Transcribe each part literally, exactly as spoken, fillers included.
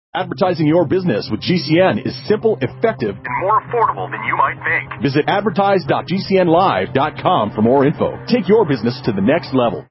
Advertising your business with G C N is simple, effective, and more affordable than you might think. Visit advertise dot g c n live dot com for more info. Take your business to the next level.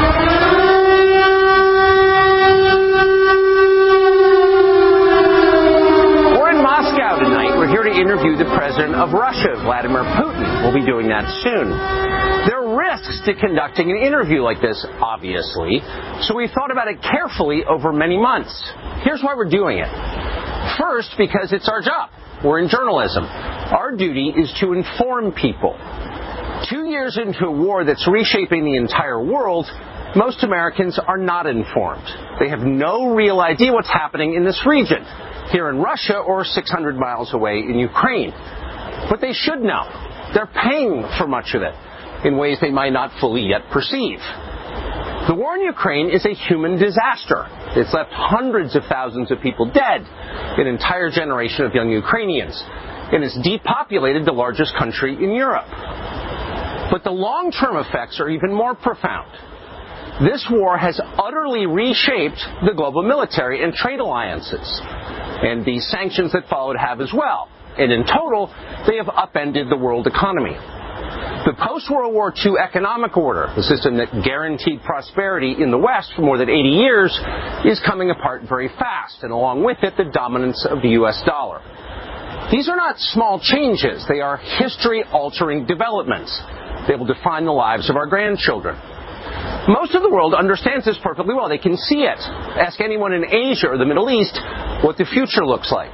We're in Moscow tonight. We're here to interview the president of Russia, Vladimir Putin. We'll be doing that soon. There are risks to conducting an interview like this, obviously, so we thought about it carefully over many months. Here's why we're doing it. First, because it's our job. We're in journalism. Our duty is to inform people. Two years into a war that's reshaping the entire world, most Americans are not informed. They have no real idea what's happening in this region, here in Russia or six hundred miles away in Ukraine. But they should know. They're paying for much of it in ways they might not fully yet perceive. The war in Ukraine is a human disaster. It's left hundreds of thousands of people dead, an entire generation of young Ukrainians, and it's depopulated the largest country in Europe. But the long-term effects are even more profound. This war has utterly reshaped the global military and trade alliances, and the sanctions that followed have as well. And in total, they have upended the world economy. The post-World War Two economic order, the system that guaranteed prosperity in the West for more than eighty years, is coming apart very fast, and along with it, the dominance of the U S dollar. These are not small changes. They are history-altering developments. They will define the lives of our grandchildren. Most of the world understands this perfectly well. They can see it. Ask anyone in Asia or the Middle East what the future looks like.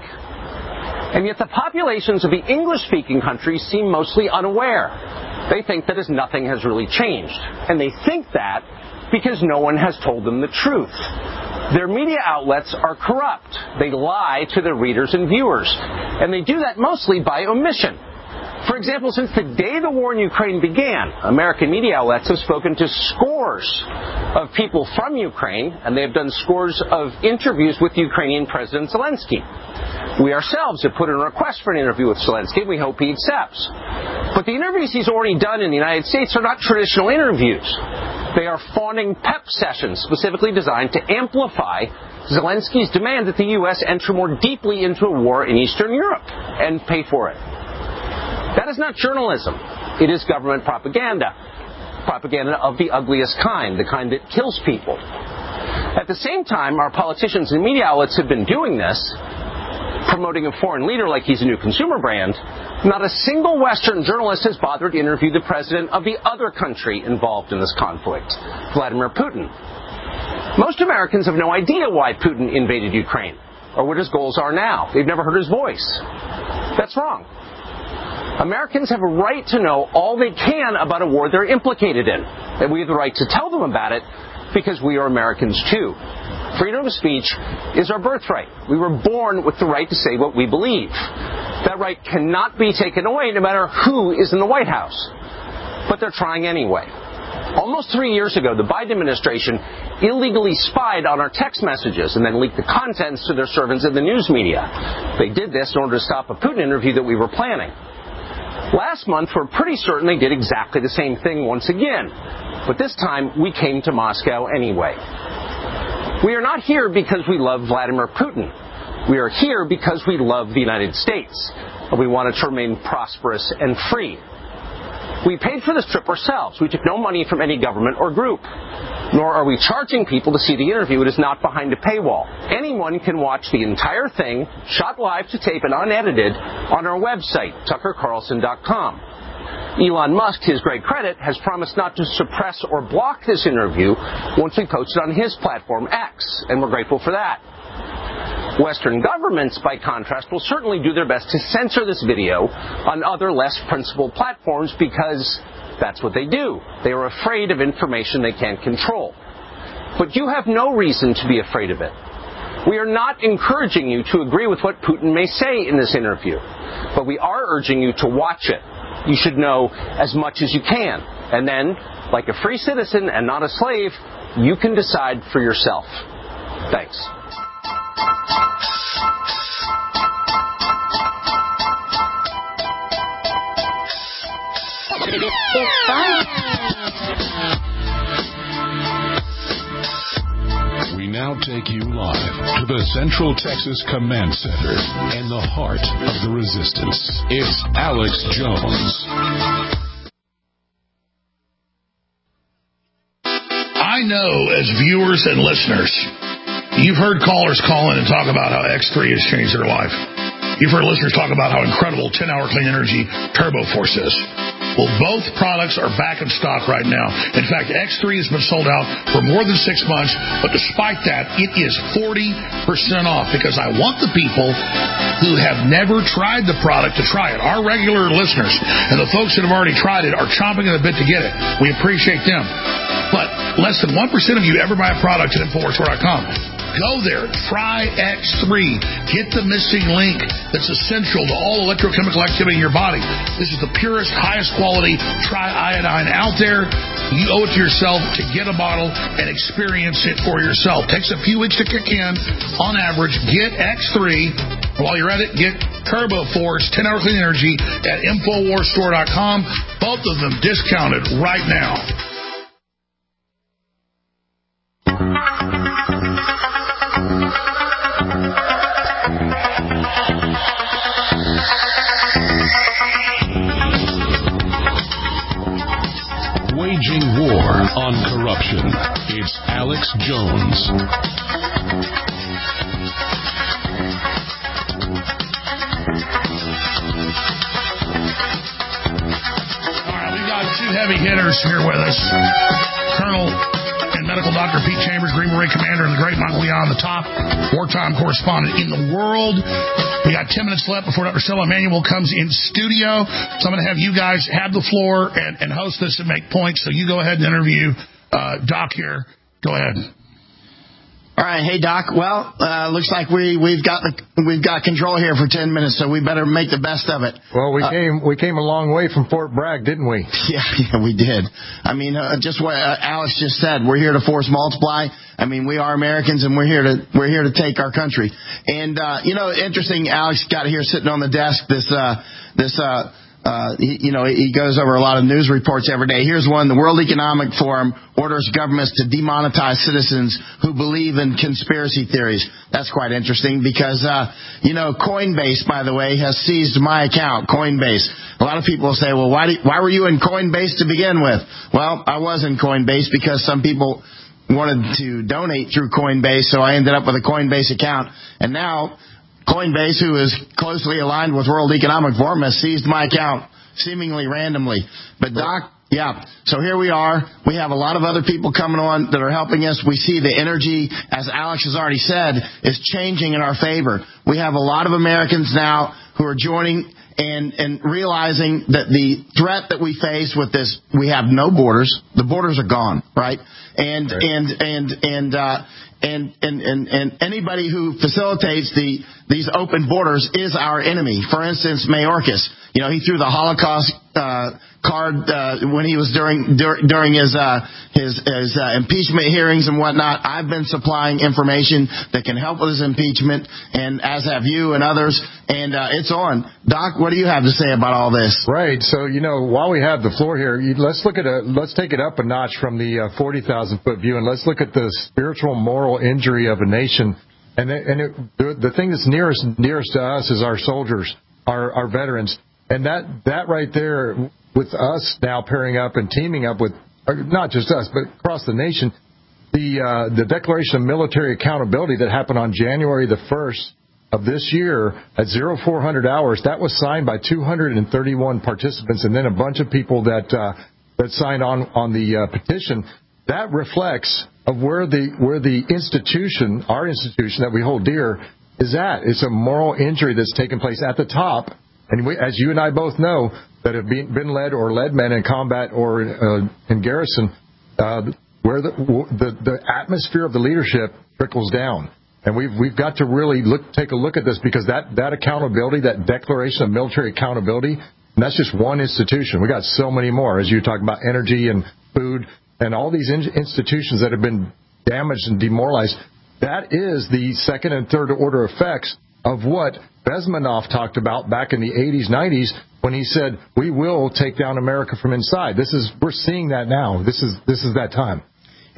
And yet the populations of the English-speaking countries seem mostly unaware. They think that as nothing has really changed. And they think that because no one has told them the truth. Their media outlets are corrupt. They lie to their readers and viewers. And they do that mostly by omission. For example, since the day the war in Ukraine began, American media outlets have spoken to scores of people from Ukraine, and they have done scores of interviews with Ukrainian President Zelensky. We ourselves have put in a request for an interview with Zelensky, and we hope he accepts. But the interviews he's already done in the United States are not traditional interviews. They are fawning pep sessions specifically designed to amplify Zelensky's demand that the U S enter more deeply into a war in Eastern Europe and pay for it. That is not journalism. It is government propaganda. Propaganda of the ugliest kind, the kind that kills people. At the same time, our politicians and media outlets have been doing this, promoting a foreign leader like he's a new consumer brand. Not a single Western journalist has bothered to interview the president of the other country involved in this conflict, Vladimir Putin. Most Americans have no idea why Putin invaded Ukraine or what his goals are now. They've never heard his voice. That's wrong. Americans have a right to know all they can about a war they're implicated in, and we have the right to tell them about it because we are Americans too. Freedom of speech is our birthright. We were born with the right to say what we believe. That right cannot be taken away no matter who is in the White House. But they're trying anyway. Almost three years ago, the Biden administration illegally spied on our text messages and then leaked the contents to their servants in the news media. They did this in order to stop a Putin interview that we were planning. Last month, we're pretty certain they did exactly the same thing once again. But this time, we came to Moscow anyway. We are not here because we love Vladimir Putin. We are here because we love the United States, and we want it to remain prosperous and free. We paid for this trip ourselves. We took no money from any government or group. Nor are we charging people to see the interview. It is not behind a paywall. Anyone can watch the entire thing, shot live to tape and unedited, on our website, tucker carlson dot com. Elon Musk, to his great credit, has promised not to suppress or block this interview once we post it on his platform, X, and we're grateful for that. Western governments, by contrast, will certainly do their best to censor this video on other less principled platforms because that's what they do. They are afraid of information they can't control. But you have no reason to be afraid of it. We are not encouraging you to agree with what Putin may say in this interview, but we are urging you to watch it. You should know as much as you can. And then, like a free citizen and not a slave, you can decide for yourself. Thanks. We now take you live to the Central Texas Command Center and the heart of the resistance. It's Alex Jones. I know as viewers and listeners, you've heard callers call in and talk about how X three has changed their life. You've heard listeners talk about how incredible ten-hour clean energy Turbo Force is. Well, both products are back in stock right now. In fact, X three has been sold out for more than six months, but despite that, it is forty percent off because I want the people who have never tried the product to try it. Our regular listeners and the folks that have already tried it are chomping at the bit to get it. We appreciate them. But less than one percent of you ever buy a product at Infowars dot com. Go there. Try X three. Get the missing link that's essential to all electrochemical activity in your body. This is the purest, highest quality tri-iodine out there. You owe it to yourself to get a bottle and experience it for yourself. Takes a few weeks to kick in. On average, get X three. While you're at it, get Turbo Force ten-hour clean energy at Infowars store dot com. Both of them discounted right now. Waging war on corruption. It's Alex Jones. All right, we've got two heavy hitters here with us. Colonel and Medical Doctor Pete Chambers, Green Beret Commander, and the great Michael Leon, the top wartime correspondent in the world. We got ten minutes left before Doctor Stella Emanuel comes in studio. So I'm going to have you guys have the floor and, and host this and make points. So you go ahead and interview uh, Doc here. Go ahead. All right, hey Doc. Well, uh, looks like we we've got the we've got control here for ten minutes, so we better make the best of it. Well, we uh, came we came a long way from Fort Bragg, didn't we? Yeah, yeah, we did. I mean, uh, just what uh, Alex just said. We're here to force multiply. I mean, we are Americans, and we're here to we're here to take our country. And uh, you know, interesting. Alex got here sitting on the desk. This uh, this. Uh, Uh, he, you know, he goes over a lot of news reports every day. Here's one. The World Economic Forum orders governments to demonetize citizens who believe in conspiracy theories. That's quite interesting because, uh, you know, Coinbase, by the way, has seized my account, Coinbase. A lot of people say, well, why, do, why were you in Coinbase to begin with? Well, I was in Coinbase because some people wanted to donate through Coinbase, so I ended up with a Coinbase account. And now Coinbase, who is closely aligned with World Economic Forum, has seized my account seemingly randomly. But, Doc, yeah, so here we are. We have a lot of other people coming on that are helping us. We see the energy, as Alex has already said, is changing in our favor. We have a lot of Americans now who are joining and, and realizing that the threat that we face with this, we have no borders. The borders are gone, right? And, right. and, and, and, uh, And, and, and, and anybody who facilitates the these open borders is our enemy. For instance, Mayorkas, you know, he threw the Holocaust uh, card uh, when he was during dur- during his uh, his, his uh, impeachment hearings and whatnot. I've been supplying information that can help with his impeachment, and as have you and others. And uh, it's on. Doc, what do you have to say about all this? Right. So, you know, while we have the floor here, let's look at a let's take it up a notch from the uh, forty thousand foot view, and let's look at the spiritual moral injury of a nation. And it, and it, the, the thing that's nearest nearest to us is our soldiers, our, our veterans. And that, that right there, with us now pairing up and teaming up with, not just us, but across the nation, the uh, the Declaration of Military Accountability that happened on January the first of this year at zero four hundred hours, that was signed by two hundred thirty-one participants, and then a bunch of people that uh, that signed on on the uh, petition. That reflects of where the where the institution, our institution that we hold dear, is at. It's a moral injury that's taken place at the top. And we, as you and I both know, that have been, been led or led men in combat or uh, in garrison, uh, where the, the the atmosphere of the leadership trickles down. And we've we've got to really look take a look at this, because that, that accountability, that Declaration of Military Accountability, and that's just one institution. We got so many more, as you talk about energy and food and all these in, institutions that have been damaged and demoralized. That is the second and third order effects of what Bezmenov talked about back in the eighties, nineties, when he said, we will take down America from inside. This is, we're seeing that now. This is, this is that time.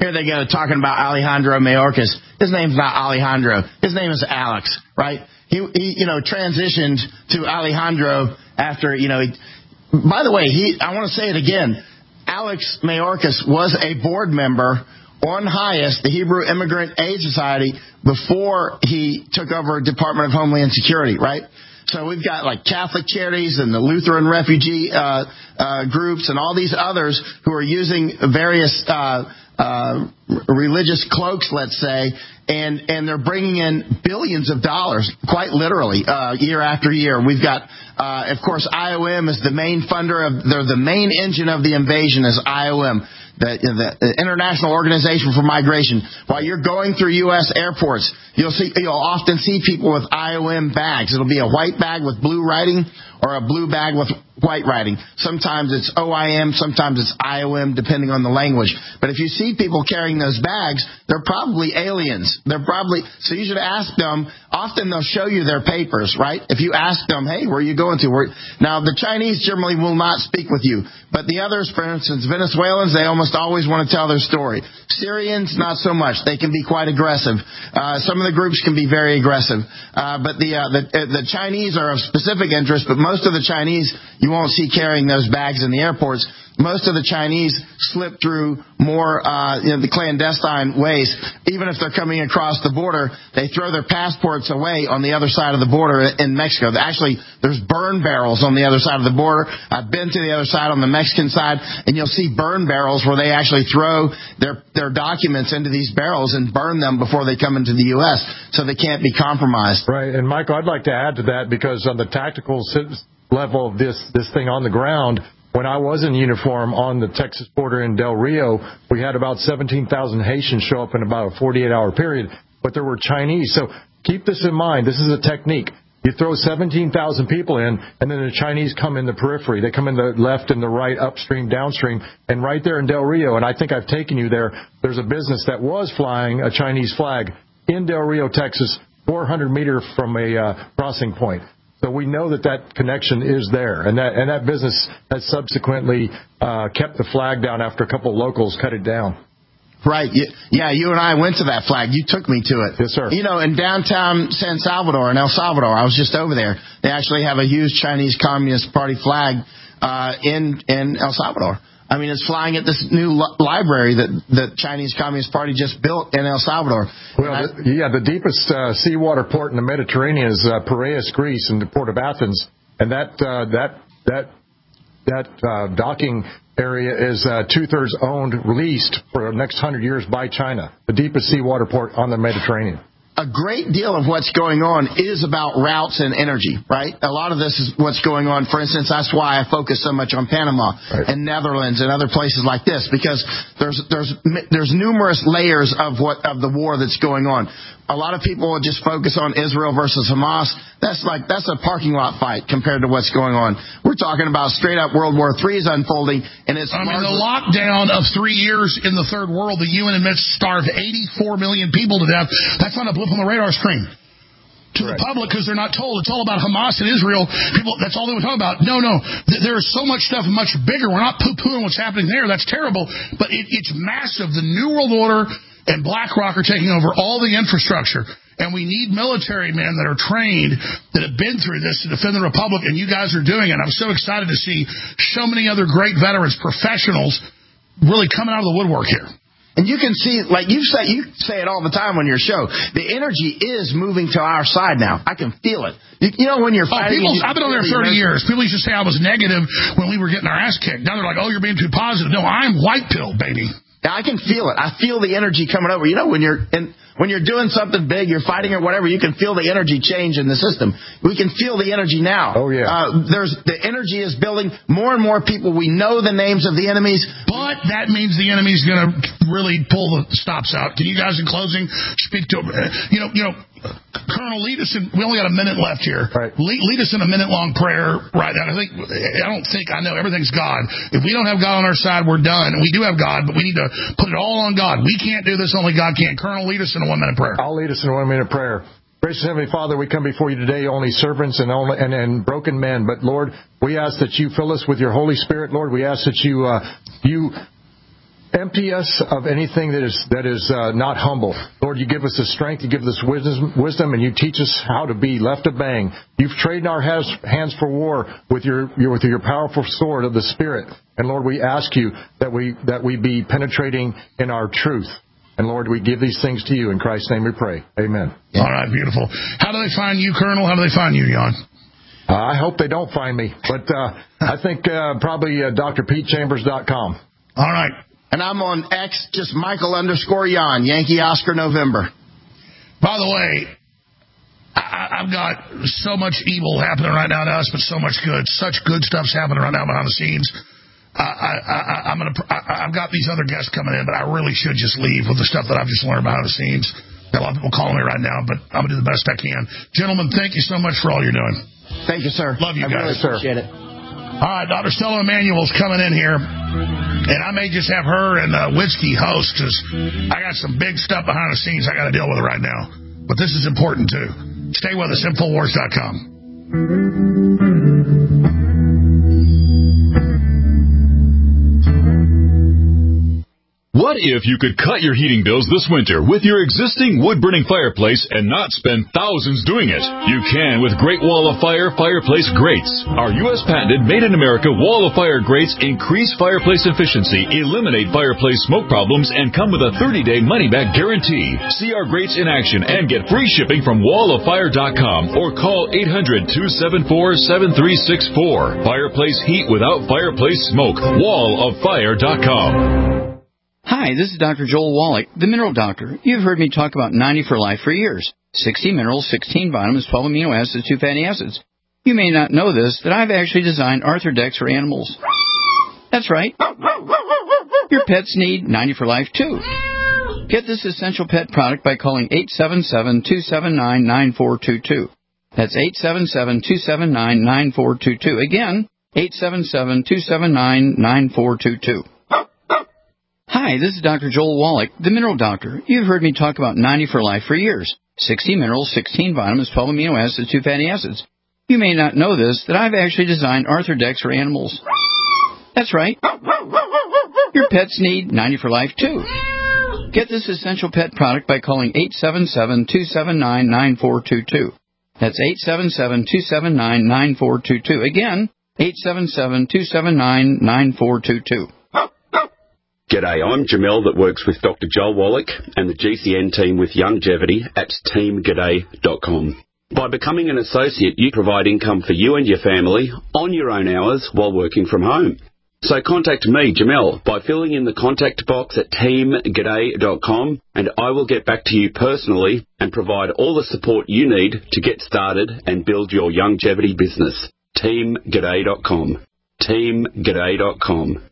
Here they go talking about Alejandro Mayorkas. His name's not Alejandro. His name is Alex, right? He, he you know, transitioned to Alejandro after, you know, he, by the way, he, I want to say it again. Alex Mayorkas was a board member on HIAS, the Hebrew Immigrant Aid Society, before he took over Department of Homeland Security, right? So we've got like Catholic Charities and the Lutheran refugee uh, uh, groups and all these others who are using various uh, uh, religious cloaks, let's say, and and they're bringing in billions of dollars, quite literally, uh, year after year. We've got, uh, of course, I O M is the main funder of, they're the main engine of the invasion is I O M. The, the International Organization for Migration. While you're going through U S airports, you'll see you'll often see people with I O M bags. It'll be a white bag with blue writing or a blue bag with white writing. Sometimes it's O I M, sometimes it's I O M, depending on the language. But if you see people carrying those bags, they're probably aliens. They're probably so you should ask them. Often they'll show you their papers, right? If you ask them, hey, where are you going to? Where? Now the Chinese generally will not speak with you, but the others, for instance, Venezuelans, they almost always want to tell their story. Syrians, not so much. They can be quite aggressive. Uh, some of the groups can be very aggressive. Uh, but the, uh, the, uh, the Chinese are of specific interest, but most of the Chinese you won't see carrying those bags in the airports. Most of the Chinese slip through more, uh, you know, the clandestine ways. Even if they're coming across the border, they throw their passports away on the other side of the border in Mexico. Actually, there's burn barrels on the other side of the border. I've been to the other side on the Mexican side, and you'll see burn barrels where they actually throw their, their documents into these barrels and burn them before they come into the U S so they can't be compromised. Right. And, Michael, I'd like to add to that because on the tactical level of this, this thing on the ground, when I was in uniform on the Texas border in Del Rio, we had about seventeen thousand Haitians show up in about a forty-eight hour period, but there were Chinese. So keep this in mind. This is a technique. You throw seventeen thousand people in, and then the Chinese come in the periphery. They come in the left and the right, upstream, downstream, and right there in Del Rio, and I think I've taken you there, there's a business that was flying a Chinese flag in Del Rio, Texas, four hundred meters from a uh, crossing point. So we know that that connection is there, and that and that business has subsequently uh, kept the flag down after a couple of locals cut it down. Right. Yeah, you and I went to that flag. You took me to it. Yes, sir. You know, in downtown San Salvador, in El Salvador, I was just over there. They actually have a huge Chinese Communist Party flag uh, in in El Salvador. I mean, it's flying at this new li- library that the Chinese Communist Party just built in El Salvador. Well, I, the, yeah, the deepest uh, seawater port in the Mediterranean is uh, Piraeus, Greece, and the port of Athens, and that uh, that that that uh, docking area is uh, two-thirds owned, leased for the next hundred years by China. The deepest seawater port on the Mediterranean. A great deal of what's going on is about routes and energy, right? A lot of this is what's going on. For instance, that's why I focus so much on Panama right. and Netherlands and other places like this, because there's there's there's numerous layers of what of the war that's going on. A lot of people will just focus on Israel versus Hamas. That's like that's a parking lot fight compared to what's going on. We're talking about straight up World War Three is unfolding, and it's. I mean, the lockdown of three years in the third world, the U N admits starved eighty-four million people to death. That's not a blip on the radar screen to Correct. The public because they're not told. It's all about Hamas and Israel. People, that's all they would talk about. No, no, there is so much stuff much bigger. We're not poo-pooing what's happening there. That's terrible, but it, it's massive. The New World Order and BlackRock are taking over all the infrastructure. And we need military men that are trained, that have been through this to defend the Republic, and you guys are doing it. I'm so excited to see so many other great veterans, professionals, really coming out of the woodwork here. And you can see, like you say, you say it all the time on your show, the energy is moving to our side now. I can feel it. You, you know when you're fighting... Oh, people, you, I've been on there thirty years. People used to say I was negative when we were getting our ass kicked. Now they're like, oh, you're being too positive. No, I'm white pill, baby. Yeah, I can feel it. I feel the energy coming over. You know, when you're in, when you're doing something big, you're fighting or whatever, you can feel the energy change in the system. We can feel the energy now. Oh, yeah. Uh, there's the energy is building. More and more people, we know the names of the enemies. But that means the enemy's going to really pull the stops out. Can you guys, in closing, speak to, uh, you know, you know, Colonel, lead us in, we only got a minute left here. Right. Lead, lead us in a minute-long prayer right now. I think, I don't think, I know everything's God. If we don't have God on our side, we're done. And we do have God, but we need to put it all on God. We can't do this, only God can. Colonel, lead us in a one-minute prayer. I'll lead us in a one-minute prayer. Gracious Heavenly Father, we come before you today, only servants and, only, and, and broken men. But, Lord, we ask that you fill us with your Holy Spirit. Lord, we ask that you uh, you empty us of anything that is that is uh, not humble. Lord, you give us the strength, you give us wisdom, wisdom, and you teach us how to be left of bang. You've trained our has, hands for war with your, your with your powerful sword of the Spirit. And Lord, we ask you that we that we be penetrating in our truth. And Lord, we give these things to you. In Christ's name we pray. Amen. All right, beautiful. How do they find you, Colonel? How do they find you, Jan? Uh, I hope they don't find me, but uh, I think uh, probably uh, D R Pete Chambers dot com. All right. And I'm on X, just Michael underscore Jan, Yankee Oscar November. By the way, I, I've got so much evil happening right now to us, but so much good. Such good stuff's happening right now behind the scenes. Uh, I, I, I'm gonna. I, I've got these other guests coming in, but I really should just leave with the stuff that I've just learned behind the scenes. Got a lot of people calling me right now, but I'm gonna do the best I can. Gentlemen, thank you so much for all you're doing. Thank you, sir. Love you I guys. really appreciate it. All right, Doctor Stella Emanuel's coming in here, and I may just have her and uh, Whiskey host because I got some big stuff behind the scenes I got to deal with right now. But this is important too. Stay with us. Infowars dot com. What if you could cut your heating bills this winter with your existing wood-burning fireplace and not spend thousands doing it? You can with Great Wall of Fire Fireplace Grates. Our U S patented made-in-America Wall of Fire grates increase fireplace efficiency, eliminate fireplace smoke problems, and come with a thirty-day money-back guarantee. See our grates in action and get free shipping from wall of fire dot com or call eight hundred, two seven four, seven three six four. Fireplace heat without fireplace smoke. wall of fire dot com. Hi, this is Doctor Joel Wallach, the Mineral Doctor. You've heard me talk about ninety for Life for years. sixty minerals, sixteen vitamins, twelve amino acids, two fatty acids. You may not know this, that I've actually designed Arthrodex for animals. That's right. Your pets need ninety for Life, too. Get this essential pet product by calling eight seven seven, two seven nine, nine four two two. That's eight seven seven, two seven nine, nine four two two. Again, eight seven seven, two seven nine, nine four two two. Hi, this is Doctor Joel Wallach, the Mineral Doctor. You've heard me talk about ninety for Life for years. sixty minerals, sixteen vitamins, twelve amino acids, two fatty acids. You may not know this, that I've actually designed Arthrodex for animals. That's right. Your pets need ninety for Life, too. Get this essential pet product by calling eight seven seven, two seven nine, nine four two two. That's eight seven seven, two seven nine, nine four two two. Again, eight seven seven, two seven nine, nine four two two. G'day, I'm Jamel that works with Doctor Joel Wallach and the G C N team with Longevity at team g'day dot com. By becoming an associate, you provide income for you and your family on your own hours while working from home. So contact me, Jamel, by filling in the contact box at team g'day dot com, and I will get back to you personally and provide all the support you need to get started and build your longevity business. team g'day dot com. team g'day dot com.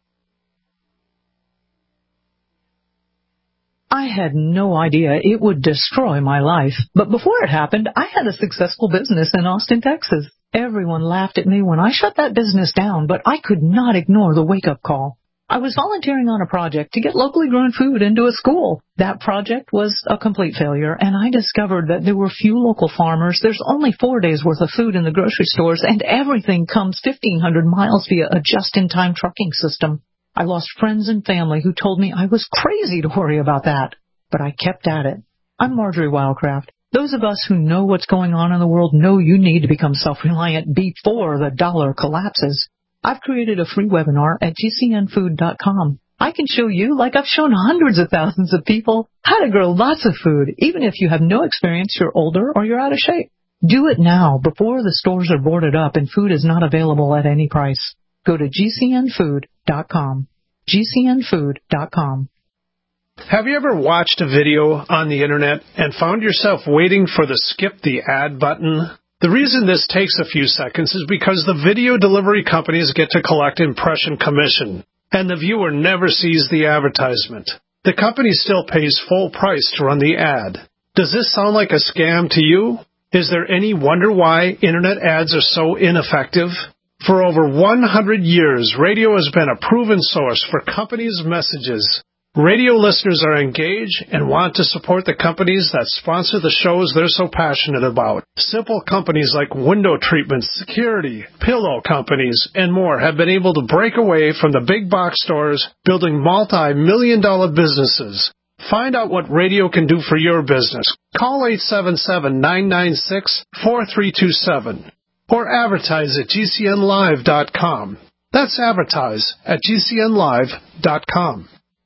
I had no idea it would destroy my life. But before it happened, I had a successful business in Austin, Texas. Everyone laughed at me when I shut that business down, but I could not ignore the wake-up call. I was volunteering on a project to get locally grown food into a school. That project was a complete failure, and I discovered that there were few local farmers. There's only four days' worth of food in the grocery stores, and everything comes fifteen hundred miles via a just-in-time trucking system. I lost friends and family who told me I was crazy to worry about that. But I kept at it. I'm Marjorie Wildcraft. Those of us who know what's going on in the world know you need to become self-reliant before the dollar collapses. I've created a free webinar at G C N food dot com. I can show you, like I've shown hundreds of thousands of people, how to grow lots of food, even if you have no experience, you're older, or you're out of shape. Do it now before the stores are boarded up and food is not available at any price. Go to G C N food dot com. G C N food dot com. Have you ever watched a video on the internet and found yourself waiting for the skip the ad button? The reason this takes a few seconds is because the video delivery companies get to collect impression commission, and the viewer never sees the advertisement. The company still pays full price to run the ad. Does this sound like a scam to you? Is there any wonder why internet ads are so ineffective? For over one hundred years, radio has been a proven source for companies' messages. Radio listeners are engaged and want to support the companies that sponsor the shows they're so passionate about. Simple companies like window treatments, security, pillow companies, and more have been able to break away from the big box stores, building multi-million dollar businesses. Find out what radio can do for your business. Call eight seven seven, nine nine six, four three two seven or advertise at G C N live dot com. That's advertise at G C N live dot com.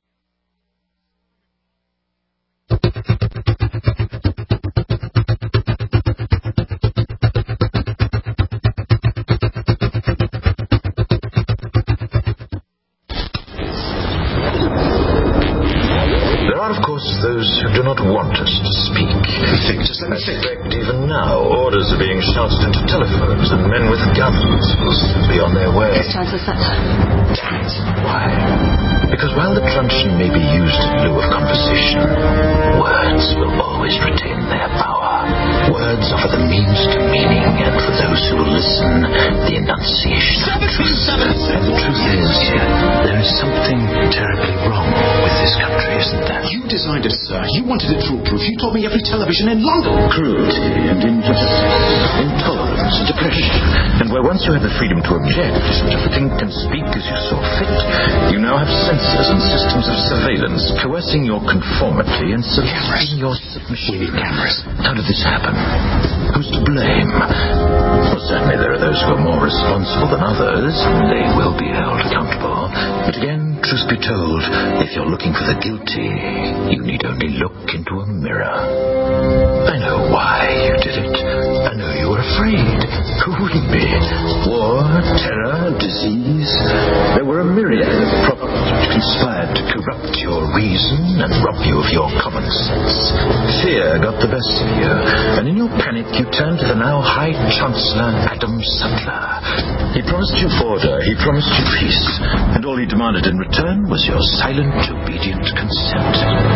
There are, of course, those who do not want us to speak. Think, just let me think. Even now, orders are being shouted into telephones, and men with guns will soon be on their way. It's time to set. Damn it. Why? Because while the truncheon may be used in lieu of conversation, words will always retain their power. Words offer the means to meaning, and for those who will listen, the enunciation of truth. And the truth is, there is something terribly wrong with this country, isn't there? You designed it, sir. You wanted it foolproof. You told me every television in London. Cruelty and injustice, intolerance and depression. And where once you had the freedom to object, to think and speak as you saw fit, you now have censors and systems of surveillance coercing your conformity and subverting your submission. We need cameras. How did this happen? Who's to blame? Well, certainly there are those who are more responsible than others, and they will be held accountable. But again, truth be told, if you're looking for the guilty, you need only look into a mirror. I know why you did it. I know you were afraid. Who wouldn't be? War, terror, disease. There were a myriad of problems which conspired to corrupt your reason and rob you of your common sense. Fear got the best of you, and in your panic you turned to the now High Chancellor Adam Sutler. He promised you order, he promised you peace, and all he demanded in return was your silent, obedient consent.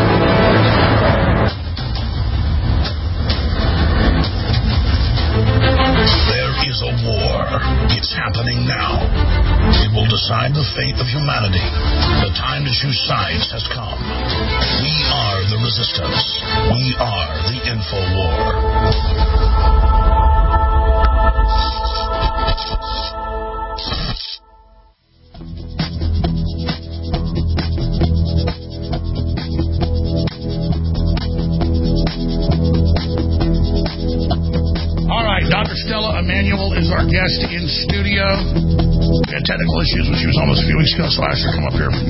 There is a war. It's happening now. It will decide the fate of humanity. The time to choose sides has come. We are the resistance. We are the InfoWar. Doctor Stella Emanuel is our guest in studio. We had technical issues when she was almost a few weeks ago, so I asked her to come up here from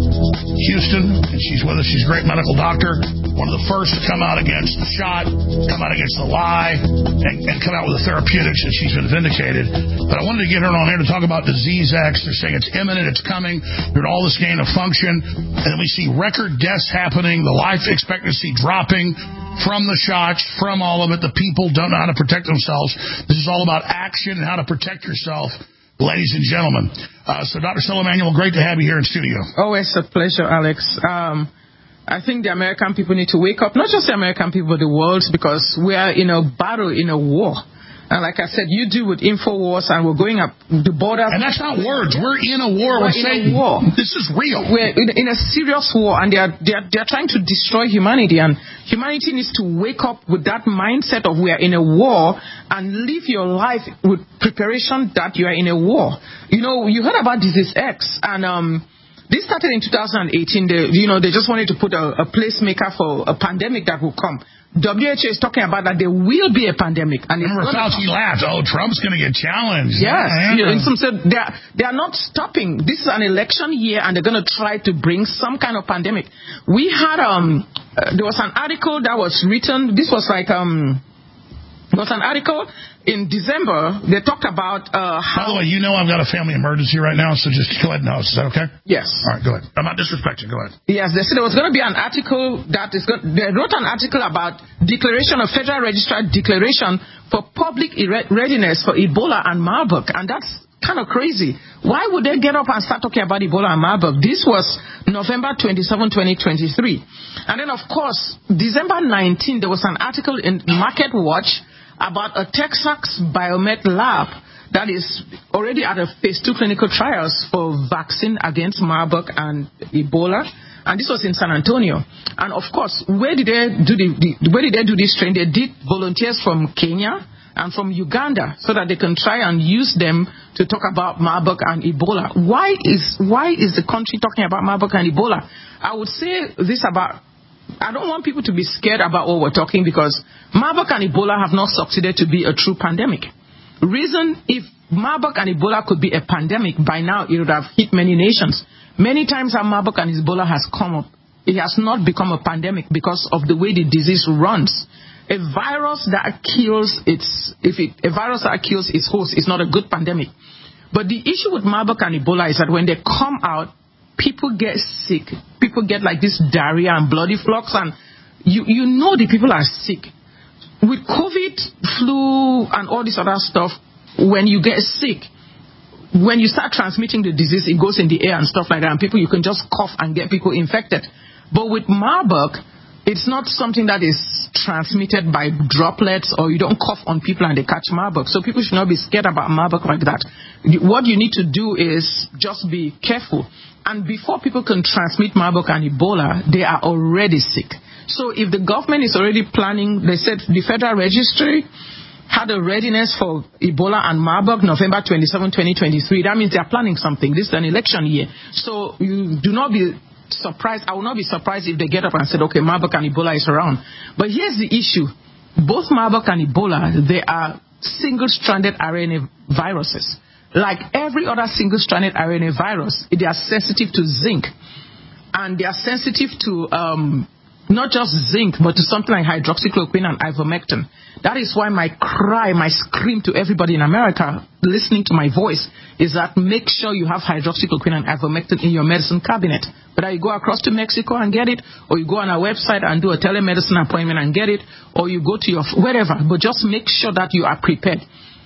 Houston, and she's with us. She's a great medical doctor, one of the first to come out against the shot, come out against the lie, and, and come out with the therapeutics, and she's been vindicated. But I wanted to get her on here to talk about Disease X. They're saying it's imminent, it's coming. There's all this gain of function, and then we see record deaths happening, the life expectancy dropping from the shots, from all of it. The people don't know how to protect themselves. This is all about action and how to protect yourself, ladies and gentlemen. Uh, so, Doctor Stella Emanuel, great to have you here in studio. Always a pleasure, Alex. Um, I think the American people need to wake up, not just the American people, the world, because we are in a battle, in a war. And like I said, you do with InfoWars, and we're going up the border. And that's not words. We're in a war with Satan. War. This is real. We're in, in a serious war, and they are, they, are, they are trying to destroy humanity. And humanity needs to wake up with that mindset of we are in a war and live your life with preparation that you are in a war. You know, you heard about Disease X, and um, this started in two thousand eighteen. They, you know, they just wanted to put a, a placemaker for a pandemic that will come. W H O is talking about that there will be a pandemic. And remember, Fauci laughed. Oh, Trump's going to get challenged. Yes. Yeah, you know, and some said they are, they are not stopping. This is an election year, and they're going to try to bring some kind of pandemic. We had, um, uh, there was an article that was written. This was like, um, there was an article in December. They talked about uh, how... By the way, you know I've got a family emergency right now, so just go ahead and know. Is that okay? Yes. All right, go ahead. I'm not disrespecting. Go ahead. Yes, they said there was going to be an article that is going... They wrote an article about declaration of Federal Registrar Declaration for Public Readiness for Ebola and Marburg, and that's kind of crazy. Why would they get up and start talking about Ebola and Marburg? This was November twenty-seventh, twenty twenty-three. And then, of course, December nineteenth, there was an article in Market Watch about a Texas Biomed lab that is already at a phase two clinical trials for vaccine against Marburg and Ebola. And this was in San Antonio. And of course, where did they do the, the where did they do this training? They did volunteers from Kenya and from Uganda so that they can try and use them to talk about Marburg and Ebola. Why is why is the country talking about Marburg and Ebola? I would say this about, I don't want people to be scared about what we're talking, because Marburg and Ebola have not succeeded to be a true pandemic. Reason, if Marburg and Ebola could be a pandemic, by now it would have hit many nations. Many times how Marburg and Ebola has come up, it has not become a pandemic because of the way the disease runs. A virus that kills its, if it, a virus that kills its host is not a good pandemic. But the issue with Marburg and Ebola is that when they come out, people get sick. People get like this diarrhea and bloody flux, and you, you know the people are sick. With COVID, flu, and all this other stuff, when you get sick, when you start transmitting the disease, it goes in the air and stuff like that, and people, you can just cough and get people infected. But with Marburg, it's not something that is transmitted by droplets, or you don't cough on people and they catch Marburg. So people should not be scared about Marburg like that. What you need to do is just be careful. And before people can transmit Marburg and Ebola, they are already sick. So if the government is already planning, they said the Federal Registry had a readiness for Ebola and Marburg November twenty-seventh, twenty twenty-three. That means they are planning something. This is an election year. So you do not be surprised. I will not be surprised if they get up and said, okay, Marburg and Ebola is around. But here's the issue. Both Marburg and Ebola, they are single-stranded R N A viruses. Like every other single-stranded R N A virus, they are sensitive to zinc. And they are sensitive to um, not just zinc, but to something like hydroxychloroquine and ivermectin. That is why my cry, my scream to everybody in America listening to my voice is that make sure you have hydroxychloroquine and ivermectin in your medicine cabinet. Whether you go across to Mexico and get it, or you go on our website and do a telemedicine appointment and get it, or you go to your wherever. But just make sure that you are prepared.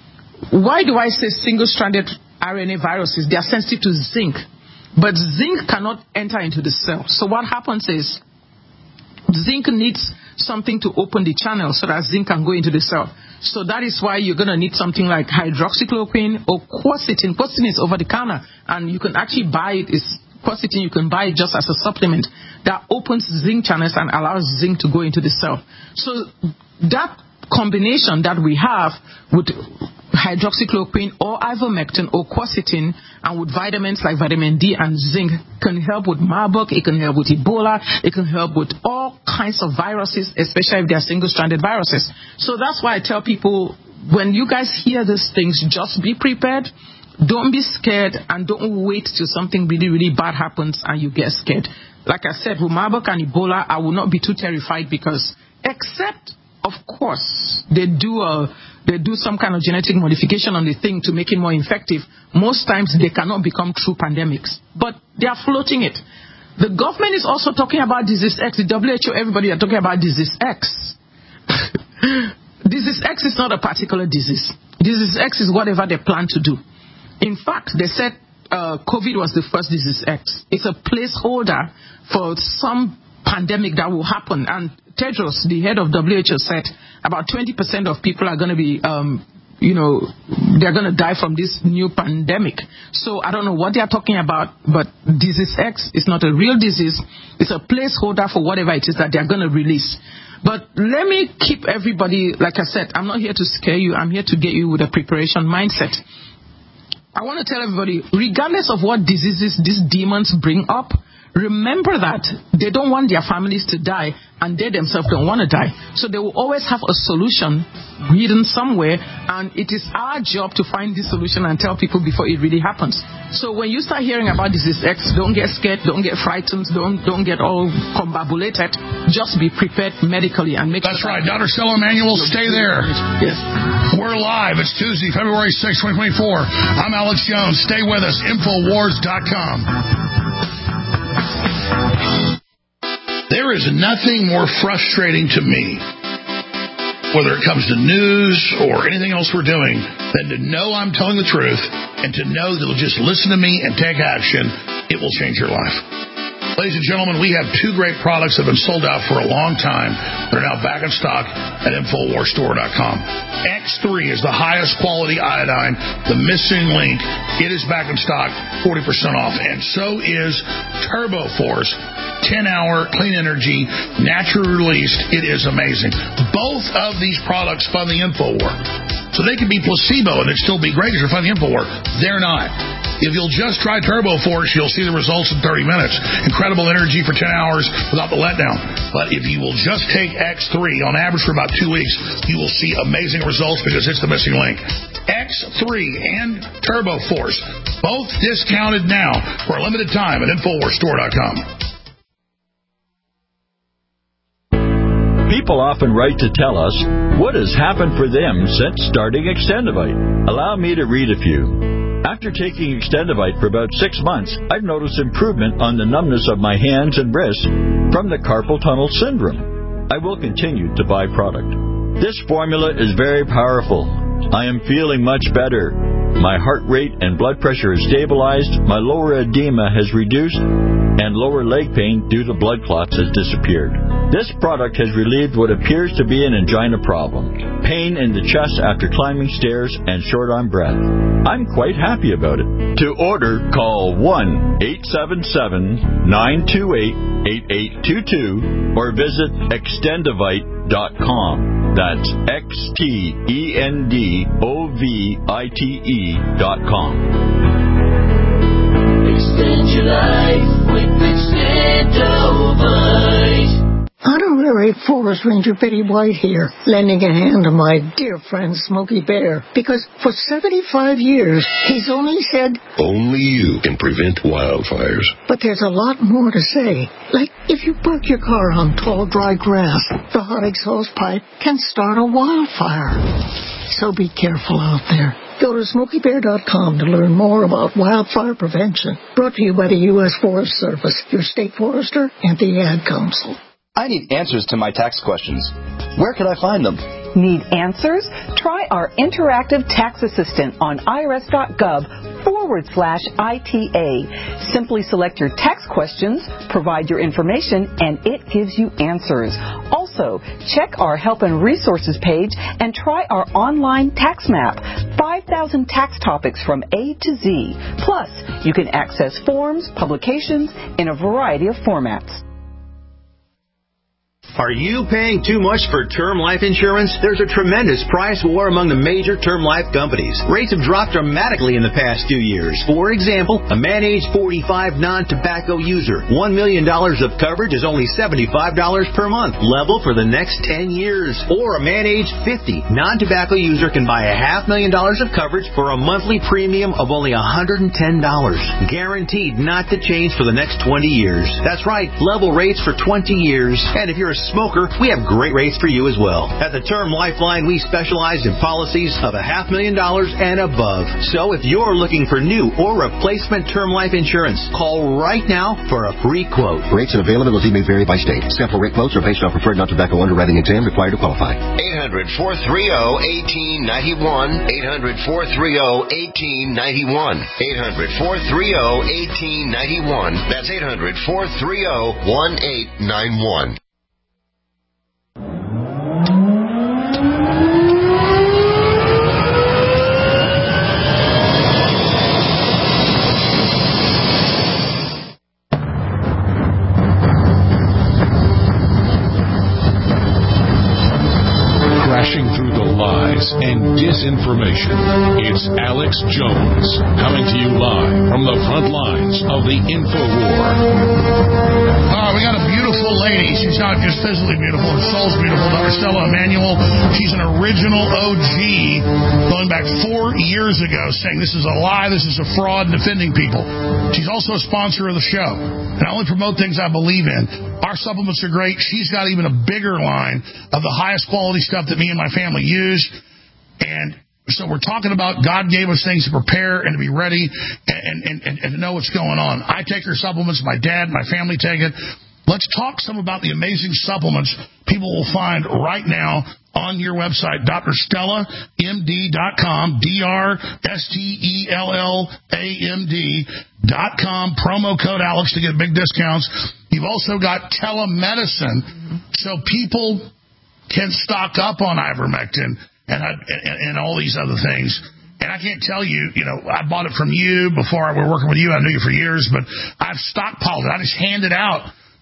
Why do I say single-stranded R N A viruses? They are sensitive to zinc. But zinc cannot enter into the cell. So what happens is zinc needs something to open the channel so that zinc can go into the cell. So that is why you're going to need something like hydroxychloroquine or quercetin. Quercetin is over the counter, and you can actually buy it. It's quercetin, you can buy it just as a supplement that opens zinc channels and allows zinc to go into the cell. So that combination that we have with hydroxychloroquine or ivermectin or quercetin, and with vitamins like vitamin D and zinc, can help with Marburg, it can help with Ebola, it can help with all kinds of viruses, especially if they are single-stranded viruses. So that's why I tell people, when you guys hear these things, just be prepared, don't be scared, and don't wait till something really, really bad happens and you get scared. Like I said, with Marburg and Ebola, I will not be too terrified, because except, of course, they do a they do some kind of genetic modification on the thing to make it more effective. Most times they cannot become true pandemics, but they are floating it. The government is also talking about disease X. The W H O, everybody are talking about disease X. Disease X is not a particular disease. Disease X is whatever they plan to do. In fact, they said uh, COVID was the first disease X. It's a placeholder for some pandemic that will happen. And Tedros, the head of W H O, said about twenty percent of people are going to be, um, you know, they're going to die from this new pandemic. So I don't know what they're talking about, but disease X is not a real disease. It's a placeholder for whatever it is that they're going to release. But let me keep everybody, like I said, I'm not here to scare you. I'm here to get you with a preparation mindset. I want to tell everybody, regardless of what diseases these demons bring up, remember that they don't want their families to die, and they themselves don't want to die. So they will always have a solution hidden somewhere, and it is our job to find this solution and tell people before it really happens. So when you start hearing about disease X, don't get scared, don't get frightened, don't don't get all combobulated. Just be prepared medically and make That's sure. That's right. Doctor Stella Emanuel, stay there. Yes. We're live. It's Tuesday, February sixth, twenty twenty-four. I'm Alex Jones. Stay with us. Infowars dot com. There is nothing more frustrating to me, whether it comes to news or anything else we're doing, than to know I'm telling the truth and to know that you'll just listen to me and take action. It will change your life. Ladies and gentlemen, we have two great products that have been sold out for a long time. They're now back in stock at Infowars Store dot com. X three is the highest quality iodine, the missing link. It is back in stock, forty percent off. And so is TurboForce. ten-hour clean energy, naturally released. It is amazing. Both of these products fund the InfoWar. So they can be placebo and it'd still be great as you're funding the InfoWar. They're not. If you'll just try Turbo Force, you'll see the results in thirty minutes. Incredible energy for ten hours without the letdown. But if you will just take X three, on average for about two weeks, you will see amazing results because it's the missing link. X three and Turbo Force, both discounted now for a limited time at InfoWars Store dot com. People often write to tell us what has happened for them since starting Extendivite. Allow me to read a few. After taking Extendivite for about six months, I've noticed improvement on the numbness of my hands and wrists from the carpal tunnel syndrome. I will continue to buy product. This formula is very powerful. I am feeling much better. My heart rate and blood pressure has stabilized, my lower edema has reduced, and lower leg pain due to blood clots has disappeared. This product has relieved what appears to be an angina problem, pain in the chest after climbing stairs, and short on breath. I'm quite happy about it. To order, call one eight seven seven, nine two eight, eight eight two two or visit extendivite dot com. That's X T E N D O V I T E dot com. Extend your life with Extendivite. Honorary Forest Ranger Betty White here, lending a hand to my dear friend Smokey Bear, because for seventy-five years, he's only said, only you can prevent wildfires. But there's a lot more to say. Like, if you park your car on tall, dry grass, the hot exhaust pipe can start a wildfire. So be careful out there. Go to smokey bear dot com to learn more about wildfire prevention. Brought to you by the U S Forest Service, your state forester, and the Ad Council. I need answers to my tax questions. Where can I find them? Need answers? Try our interactive tax assistant on irs.gov forward slash ITA. Simply select your tax questions, provide your information, and it gives you answers. Also, check our help and resources page and try our online tax map. five thousand tax topics from A to Z. Plus, you can access forms, publications in a variety of formats. Are you paying too much for term life insurance? There's a tremendous price war among the major term life companies. Rates have dropped dramatically in the past two years. For example, a man age forty-five non-tobacco user, one million dollars of coverage is only seventy-five dollars per month, level for the next ten years. Or a man age fifty non-tobacco user can buy a half million dollars of coverage for a monthly premium of only one hundred ten dollars. Guaranteed not to change for the next twenty years. That's right, level rates for twenty years. And if you're a smoker, we have great rates for you as well. At the Term Lifeline, we specialize in policies of a half million dollars and above. So if you're looking for new or replacement term life insurance, call right now for a free quote. Rates and availability may vary by state. Sample rate quotes are based on preferred non-tobacco underwriting exam required to qualify. eight hundred, four three zero, one eight nine one. eight hundred, four three zero, one eight nine one. eight hundred, four three zero, one eight nine one. That's eight hundred, four three zero, one eight nine one. Crashing through the lies and disinformation, it's Alex Jones, coming to you live from the front lines of the InfoWar. Uh, we got a beautiful lady. She's not just physically beautiful, her soul's beautiful. Doctor Stella Emanuel. She's an original O G going back four years ago saying this is a lie, this is a fraud, and defending people. She's also a sponsor of the show. And I only promote things I believe in. Our supplements are great. She's got even a bigger line of the highest quality stuff that me and my family use. And so we're talking about God gave us things to prepare and to be ready and, and, and, and to know what's going on. I take her supplements. My dad, my family take it. Let's talk some about the amazing supplements people will find right now on your website, D R Stella M D dot com, D R S T E L L A M D dot com, promo code Alex to get big discounts. You've also got telemedicine, so people can stock up on ivermectin and, and, and all these other things. And I can't tell you, you know, I bought it from you before I were working with you. I knew you for years, but I've stockpiled it. I just hand it out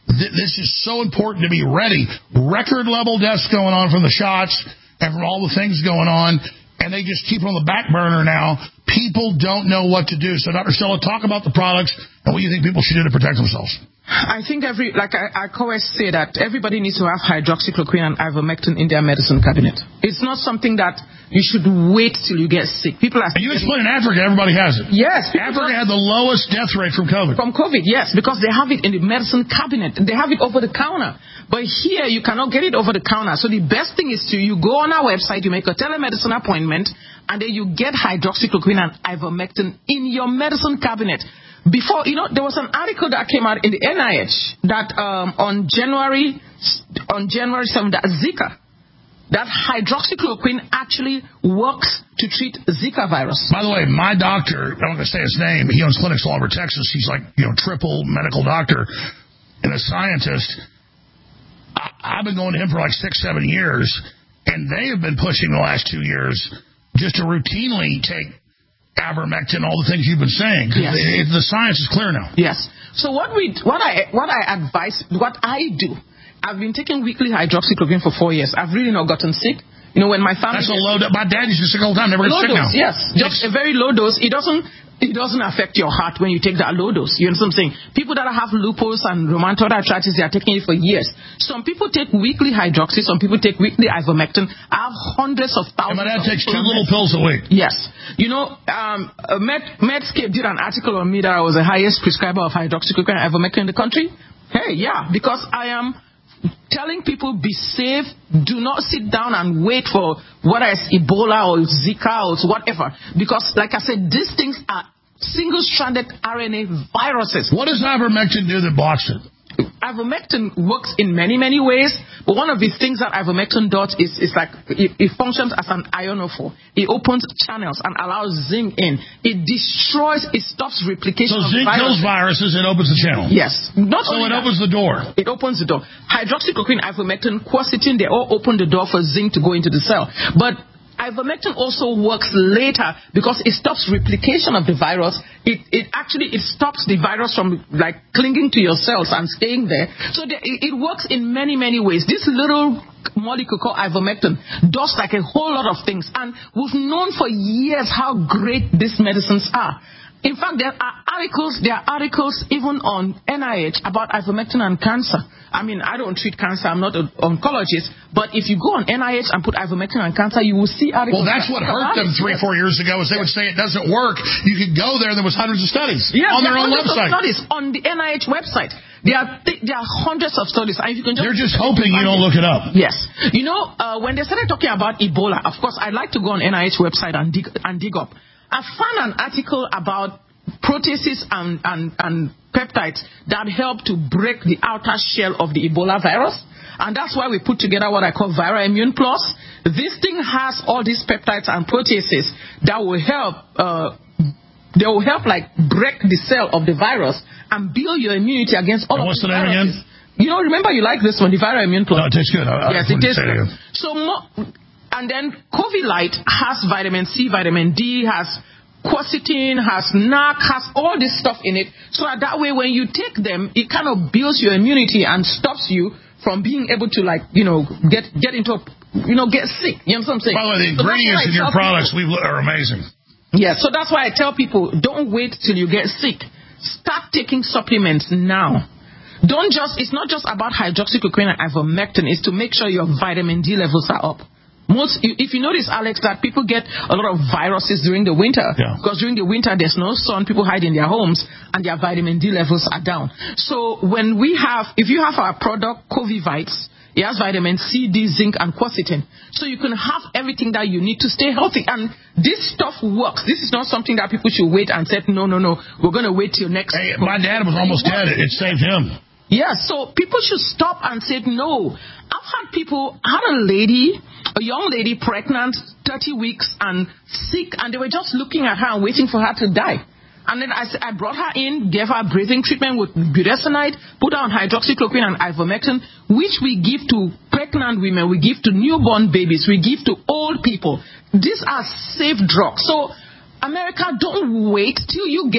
th- this is so important to be ready. Record level deaths going on from the shots and from all the things going on, and they just keep it on the back burner now. People don't know what to do. So, Doctor Stella, talk about the products and what you think people should do to protect themselves. I think every, like I, I always say that everybody needs to have hydroxychloroquine and ivermectin in their medicine cabinet. It's not something that you should wait till you get sick. People are. And you explain in Africa, everybody has it. Yes. Africa had the lowest death rate from COVID. From COVID, yes, because they have it in the medicine cabinet. They have it over the counter. But here, you cannot get it over the counter. So the best thing is to, you go on our website, you make a telemedicine appointment, and then you get hydroxychloroquine and ivermectin in your medicine cabinet. Before, you know, there was an article that came out in the N I H that um, on January on January seventh, that Zika, that hydroxychloroquine actually works to treat Zika virus. By the way, my doctor, I'm not going to say his name, he owns clinics all over Texas. He's like, you know, triple medical doctor and a scientist. I, I've been going to him for like six, seven years, and they have been pushing the last two years just to routinely take ivermectin, all the things you've been saying. Yes. The, the science is clear now. Yes. So what we, what I, what I advise, what I do, I've been taking weekly hydroxychloroquine for four years. I've really not gotten sick. You know, when my family... That's a low dose. My dad used to sick all the time. Never gets sick now. Yes. Just a very low dose. It doesn't... It doesn't affect your heart when you take that low dose. You know what I'm saying? People that have lupus and rheumatoid arthritis, they are taking it for years. Some people take weekly hydroxy. Some people take weekly ivermectin. I have hundreds of thousands. And my dad takes two little pills a week. Yes. You know, um, Med- Medscape did an article on me that I was the highest prescriber of hydroxychloroquine and ivermectin in the country. Hey, yeah, because I am telling people be safe. Do not sit down and wait for whether it's Ebola or Zika or whatever. Because, like I said, these things are single-stranded R N A viruses. What does ivermectin do that blocks it? Ivermectin works in many, many ways, but one of the things that ivermectin does is, is like it, it functions as an ionophore. It opens channels and allows zinc in. It destroys, it stops replication. So of zinc viruses. kills viruses, it opens the channel. Yes. Not so only it that, opens the door. It opens the door. Hydroxychloroquine, ivermectin, quercetin, they all open the door for zinc to go into the cell. But ivermectin also works later because it stops replication of the virus. It it actually it stops the virus from like clinging to your cells and staying there. So the, it, it works in many many ways. This little molecule called ivermectin does like a whole lot of things, and we've known for years how great these medicines are. In fact, there are articles, there are articles even on N I H about ivermectin and cancer. I mean, I don't treat cancer, I'm not an oncologist, but if you go on N I H and put ivermectin and cancer, you will see articles. Well, that's what hurt them three or four years ago, is they would say it doesn't work. You could go there, there was hundreds of studies yes, on their own hundreds website. Of studies on the N I H website. There are, th- there are hundreds of studies. And if you can just They're just hoping you don't look it up. Yes. You know, uh, when they started talking about Ebola, of course, I'd like to go on N I H website and dig, and dig up. I found an article about proteases and, and, and peptides that help to break the outer shell of the Ebola virus. And that's why we put together what I call Viral Immune Plus. This thing has all these peptides and proteases that will help, uh, they will help like break the cell of the virus and build your immunity against all and of what's the name viruses. again? You know, remember you like this one, the Viral Immune Plus. No, it tastes good. I, yes, I it tastes good. It. So, more, and then COVID Light has vitamin C, vitamin D, has quercetin, has N A C, has all this stuff in it. So that way when you take them, it kind of builds your immunity and stops you from being able to, like, you know, get get into, a, you know, get sick. You know what I'm saying? By the way, the so ingredients in your products we are amazing. Yeah, so that's why I tell people, don't wait till you get sick. Start taking supplements now. Don't just, it's not just about hydroxychloroquine and ivermectin, it's to make sure your vitamin D levels are up. Most, if you notice, Alex, that people get a lot of viruses during the winter. Yeah. Because during the winter, there's no sun, people hide in their homes, and their vitamin D levels are down. So when we have, if you have our product, Covivites, it has vitamin C, D, zinc, and quercetin. So you can have everything that you need to stay healthy. And this stuff works. This is not something that people should wait and say, no, no, no, we're going to wait till next. Hey, my dad was almost dead. It saved him. Yeah, so people should stop and say, no. I've had people, I had a lady, a young lady pregnant, thirty weeks and sick, and they were just looking at her and waiting for her to die. And then I, I brought her in, gave her breathing treatment with budesonide, put her on hydroxychloroquine and ivermectin, which we give to pregnant women, we give to newborn babies, we give to old people. These are safe drugs. So, America, don't wait till you get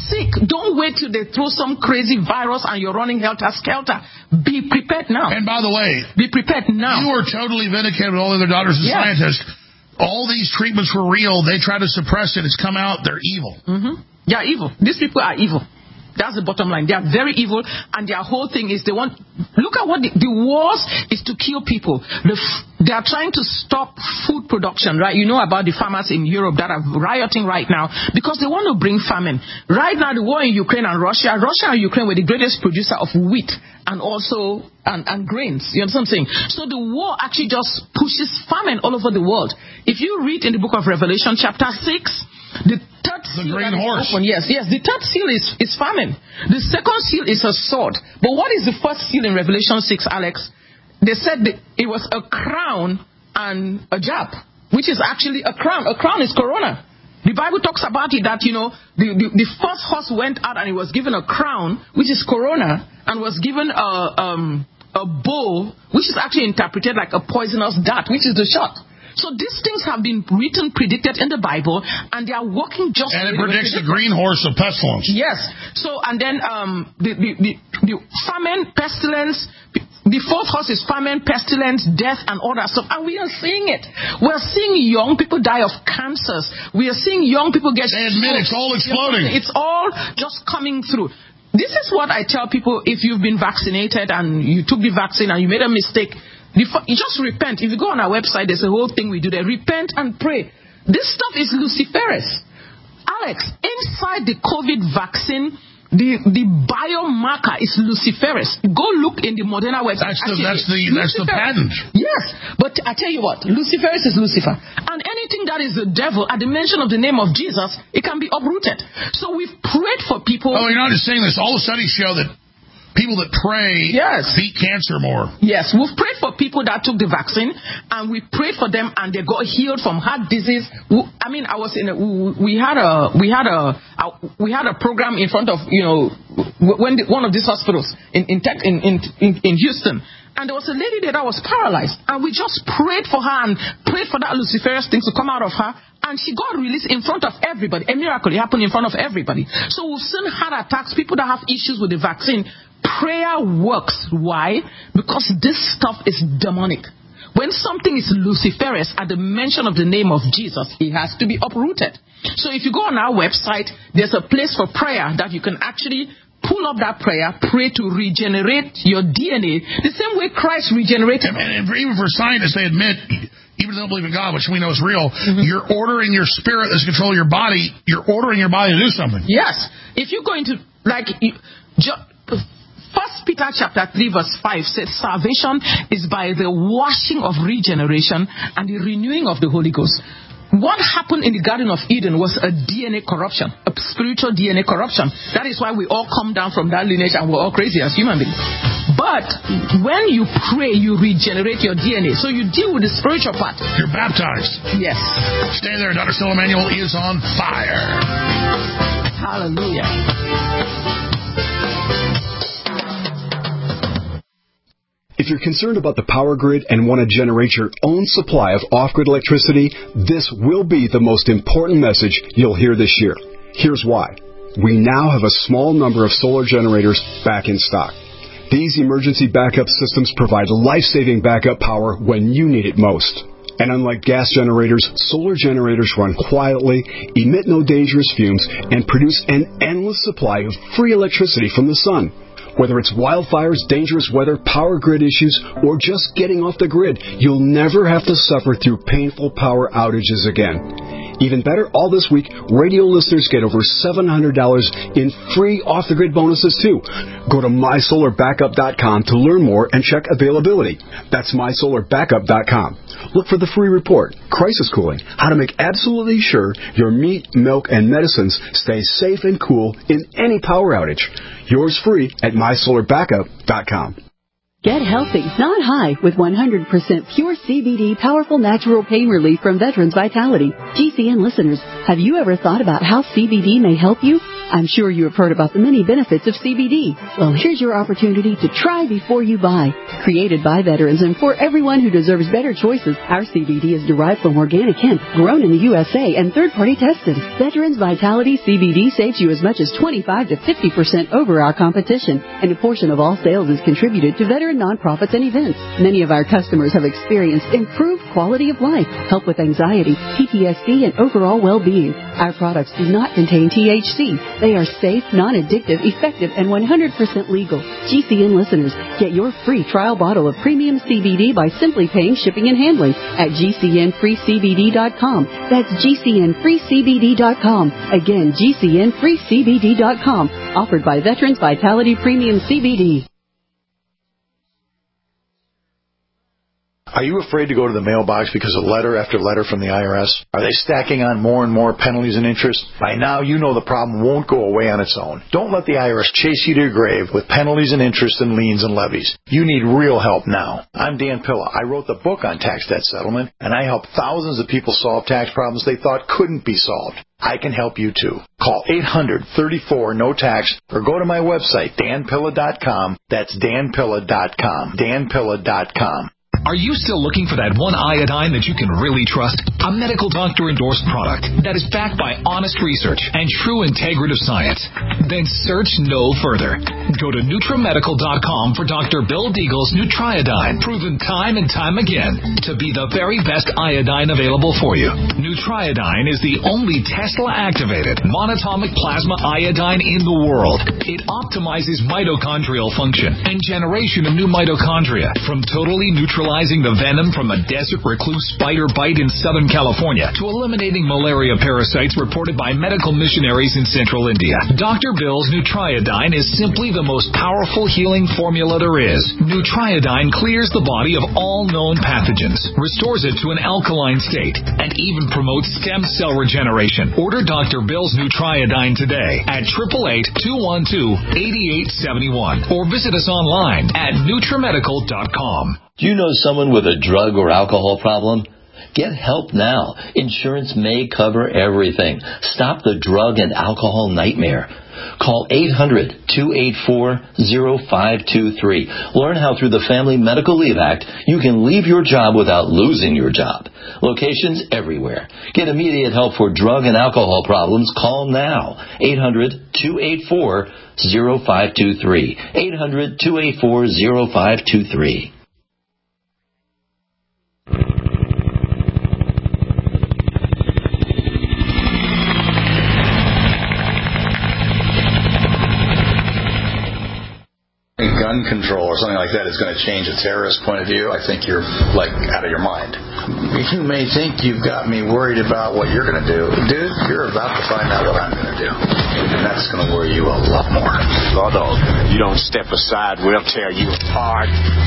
sick, don't wait till they throw some crazy virus and you're running helter-skelter. Be prepared now. And by the way, be prepared now. You are totally vindicated with all the other doctors and yes. scientists. All these treatments were real. They try to suppress it. It's come out. They're evil. Mm-hmm. They are evil. These people are evil. That's the bottom line. They are very evil, and their whole thing is they want... Look at what the, the wars is to kill people. The, they are trying to stop food production, right? You know about the farmers in Europe that are rioting right now because they want to bring famine. Right now, the war in Ukraine and Russia, Russia and Ukraine were the greatest producer of wheat and also and, and grains. You understand what I'm saying? So the war actually just pushes famine all over the world. If you read in the book of Revelation, chapter six... The third the seal green horse. Open, yes, yes. The third seal is, is famine. The second seal is a sword. But what is the first seal in Revelation six, Alex? They said that it was a crown and a jab, which is actually a crown. A crown is corona. The Bible talks about it that, you know, the, the, the first horse went out and he was given a crown, which is corona, and was given a, um, a bow, which is actually interpreted like a poisonous dart, which is the shot. So these things have been written, predicted in the Bible, and they are working just... And it predicts the green horse of pestilence. Yes. So, and then um, the, the, the, the famine, pestilence, the fourth horse is famine, pestilence, death, and all that stuff. And we are seeing it. We are seeing young people die of cancers. We are seeing young people get... They admit it's all exploding. It's all just coming through. This is what I tell people if you've been vaccinated and you took the vaccine and you made a mistake... You just repent. If you go on our website, there's a whole thing we do there. Repent and pray. This stuff is luciferase. Alex, inside the COVID vaccine, the, the biomarker is luciferase. Go look in the Moderna website. That's the, that's the, that's the patent. Yes. But I tell you what, luciferase is Lucifer. And anything that is the devil, at the mention of the name of Jesus, it can be uprooted. So we've prayed for people. Oh, you're not just saying this. All the studies show that people that pray yes. beat cancer more. Yes, we've prayed for people that took the vaccine, and we prayed for them, and they got healed from heart disease. I mean, I was in a, we had a we had a we had a program in front of you know when the, one of these hospitals in in, tech, in in in Houston. And there was a lady there that was paralyzed, and we just prayed for her and prayed for that luciferase thing to come out of her, and she got released in front of everybody. A miracle, it happened in front of everybody. So we've seen heart attacks, people that have issues with the vaccine. Prayer works. Why? Because this stuff is demonic. When something is luciferase, at the mention of the name of Jesus, it has to be uprooted. So if you go on our website, there's a place for prayer that you can actually pull up that prayer, pray to regenerate your D N A, the same way Christ regenerated. And, and even for scientists, they admit, even though they don't believe in God, which we know is real, mm-hmm. you're ordering your spirit that's controlling your body, you're ordering your body to do something. Yes. If you're going to, like, you, ju- First Peter chapter three verse five says salvation is by the washing of regeneration and the renewing of the Holy Ghost. What happened in the Garden of Eden was a D N A corruption, a spiritual D N A corruption. That is why we all come down from that lineage and we're all crazy as human beings. But when you pray, you regenerate your D N A. So you deal with the spiritual part. You're baptized. Yes. Stay there. Doctor Phil Emanuel is on fire. Hallelujah. If you're concerned about the power grid and want to generate your own supply of off-grid electricity, this will be the most important message you'll hear this year. Here's why. We now have a small number of solar generators back in stock. These emergency backup systems provide life-saving backup power when you need it most. And unlike gas generators, solar generators run quietly, emit no dangerous fumes, and produce an endless supply of free electricity from the sun. Whether it's wildfires, dangerous weather, power grid issues, or just getting off the grid, you'll never have to suffer through painful power outages again. Even better, all this week, radio listeners get over seven hundred dollars in free off-the-grid bonuses, too. Go to my solar backup dot com to learn more and check availability. That's my solar backup dot com. Look for the free report, Crisis Cooling, how to make absolutely sure your meat, milk, and medicines stay safe and cool in any power outage. Yours free at my solar backup dot com. Get healthy, not high, with one hundred percent pure C B D powerful natural pain relief from Veterans Vitality. G C N listeners, have you ever thought about how C B D may help you? I'm sure you have heard about the many benefits of C B D. Well, here's your opportunity to try before you buy. Created by veterans and for everyone who deserves better choices, our C B D is derived from organic hemp, grown in the U S A and third-party tested. Veterans Vitality C B D saves you as much as twenty-five to fifty percent over our competition, and a portion of all sales is contributed to veteran nonprofits and events. Many of our customers have experienced improved quality of life, help with anxiety, P T S D, and overall well-being. Our products do not contain T H C. They are safe, non-addictive, effective, and one hundred percent legal. G C N listeners, get your free trial bottle of premium C B D by simply paying shipping and handling at G C N free C B D dot com. That's G C N free C B D dot com. Again, G C N free C B D dot com. Offered by Veterans Vitality Premium C B D. Are you afraid to go to the mailbox because of letter after letter from the I R S? Are they stacking on more and more penalties and interest? By now, you know the problem won't go away on its own. Don't let the I R S chase you to your grave with penalties and interest and liens and levies. You need real help now. I'm Dan Pilla. I wrote the book on tax debt settlement, and I help thousands of people solve tax problems they thought couldn't be solved. I can help you too. Call eight hundred, thirty-four, no tax or go to my website, dan pilla dot com. That's dan pilla dot com. dan pilla dot com. Are you still looking for that one iodine that you can really trust? A medical doctor-endorsed product that is backed by honest research and true integrative science? Then search no further. Go to Nutramedical dot com for Doctor Bill Deagle's Nutriodine, proven time and time again to be the very best iodine available for you. Nutriodine is the only Tesla-activated monatomic plasma iodine in the world. It optimizes mitochondrial function and generation of new mitochondria from totally neutralizing the venom from a desert recluse spider bite in Southern California to eliminating malaria parasites reported by medical missionaries in central India. Doctor Bill's Nutriodine is simply the most powerful healing formula there is. Nutriodine clears the body of all known pathogens, restores it to an alkaline state, and even promotes stem cell regeneration. Order Doctor Bill's Nutriodine today at eight eight eight, two one two, eight eight seven one or visit us online at Nutramedical dot com. Do you know someone with a drug or alcohol problem? Get help now. Insurance may cover everything. Stop the drug and alcohol nightmare. Call eight hundred, two eight four, zero five two three. Learn how through the Family Medical Leave Act you can leave your job without losing your job. Locations everywhere. Get immediate help for drug and alcohol problems. Call now. eight hundred, two eight four, zero five two three. eight hundred, two eight four, zero five two three. Gun control or something like that is going to change a terrorist point of view, I think you're, like, out of your mind. You may think you've got me worried about what you're going to do. Dude, you're about to find out what I'm going to do. And that's going to worry you a lot more. Although, you don't step aside, we'll tear you apart.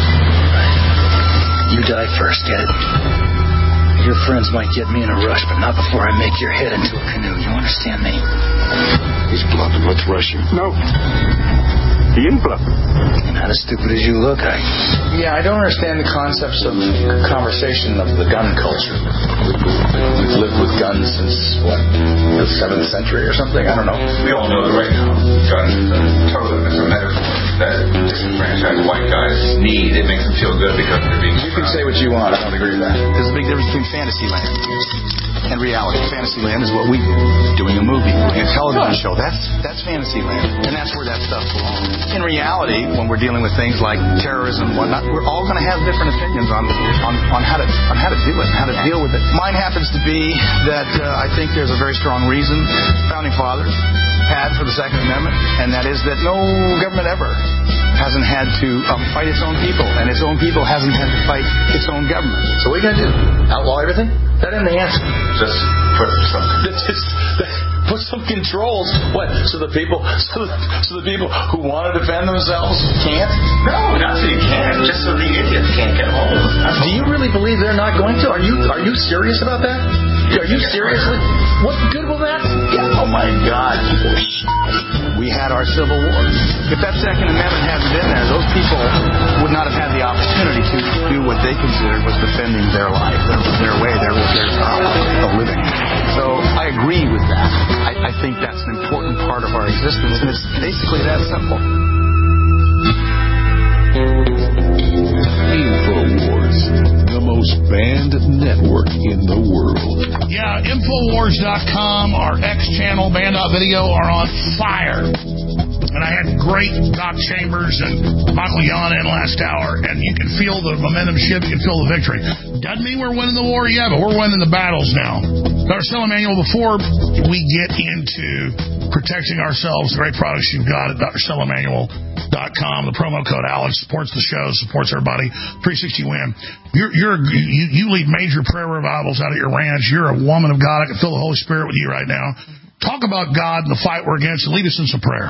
You die first, get it? Your friends might get me in a rush, but not before I make your head into a canoe. You understand me? He's bluffing. Let's rush him. No. He ain't bluffing. You're not as stupid as you look, I... Yeah, I don't understand the concepts of conversation of the gun culture. We've lived with guns since, what, the seventh century or something? I don't know. We all know that right now guns are totally is a metaphor that disenfranchised white guys need. It makes them feel good because they're being... You can say what you want. I don't agree with that. There's a big difference between Fantasyland and reality. Fantasyland is what we do. Doing a movie, doing a television show. That's that's Fantasyland. And that's where that stuff belongs. In reality, when we're dealing with things like terrorism and whatnot, we're all going to have different opinions on, on, on how to on how to do it, how to deal with it. Mine happens to be that uh, I think there's a very strong reason Founding Fathers had for the Second Amendment, and that is that no government ever hasn't had to um, fight its own people, and its own people hasn't had to fight its own government. So what are you going to do? Outlaw everything? That isn't the answer. Just put some... Just put some controls. What? So the people, so the, so the people who want to defend themselves can't? No, not so you can't. Just so the idiots can't get home. Do you really believe they're not going to? Are you Are you serious about that? Are you seriously? What good will that get? Oh my God! We had our Civil War. If that Second Amendment hadn't been there, those people would not have had the opportunity to do what they considered was defending their life, their, their way, their, their uh, of living. So I agree with that. I, I I think that's an important part of our existence, and it's basically that simple. InfoWars, the most banned network in the world. Yeah, Infowars dot com, our X channel, band dot video are on fire. And I had great Doc Chambers and Michael Yana in last hour, and you can feel the momentum shift, you can feel the victory. Doesn't mean we're winning the war yet, but we're winning the battles now. Doctor Stella Manuel, before we get into protecting ourselves, the great products you've got at Dr Stella Manuel dot com, the promo code Alex supports the show, supports everybody. three sixty win. You're, you're, you, you lead major prayer revivals out at your ranch. You're a woman of God. I can feel the Holy Spirit with you right now. Talk about God and the fight we're against, and lead us in some prayer.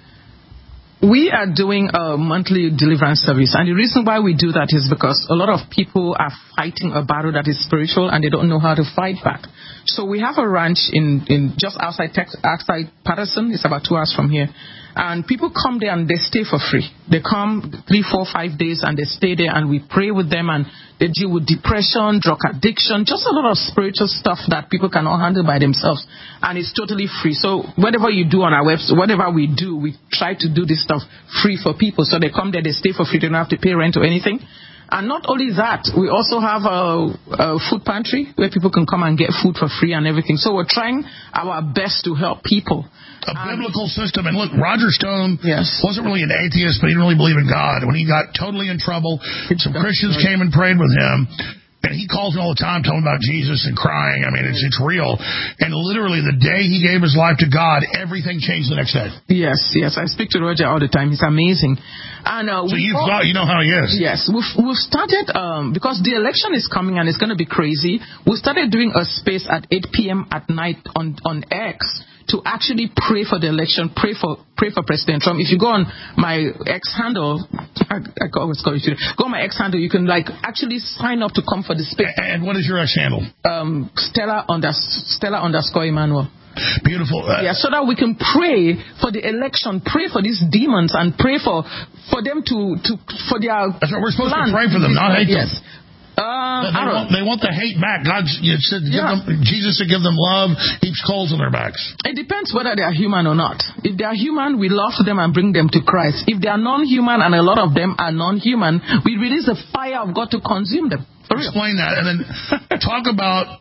We are doing a monthly deliverance service, and the reason why we do that is because a lot of people are fighting a battle that is spiritual, and they don't know how to fight back. So we have a ranch in, in just outside Texas, outside Patterson. It's about two hours from here. And people come there and they stay for free. They come three, four, five days and they stay there, and we pray with them, and they deal with depression, drug addiction, just a lot of spiritual stuff that people cannot handle by themselves. And it's totally free. So whatever you do on our website, whatever we do, we try to do this stuff free for people. So they come there, they stay for free, they don't have to pay rent or anything. And not only that, we also have a, a food pantry where people can come and get food for free and everything. So we're trying our best to help people. A biblical system. And look, Roger Stone yes. wasn't really an atheist, but he didn't really believe in God. When he got totally in trouble, some Christians came and prayed with him. And he calls me all the time telling about Jesus and crying. I mean, it's it's real. And literally, the day he gave his life to God, everything changed the next day. Yes, yes. I speak to Roger all the time. He's amazing. And uh, so you've got, you know how he is. Yes. We've, we've started, um, because the election is coming and it's going to be crazy, we started doing a space at eight p.m. at night on, on X to actually pray for the election, pray for pray for President Trump. If you go on my X handle, I, I always call you today, go on my X handle, you can like actually sign up to come for the space. And what is your X handle? Um, Stella, under, Stella underscore Emmanuel. Beautiful. Uh, yeah, so that we can pray for the election, pray for these demons, and pray for for them to, to for their That's what we're supposed plan. to pray for them, not hate yes. them. Um, they, they, want, they want the hate back. God you said, give yeah. them, Jesus said, give them love, heaps coals on their backs. It depends whether they are human or not. If they are human, we love them and bring them to Christ. If they are non-human, and a lot of them are non-human, we release the fire of God to consume them. For real. Explain that, and then talk about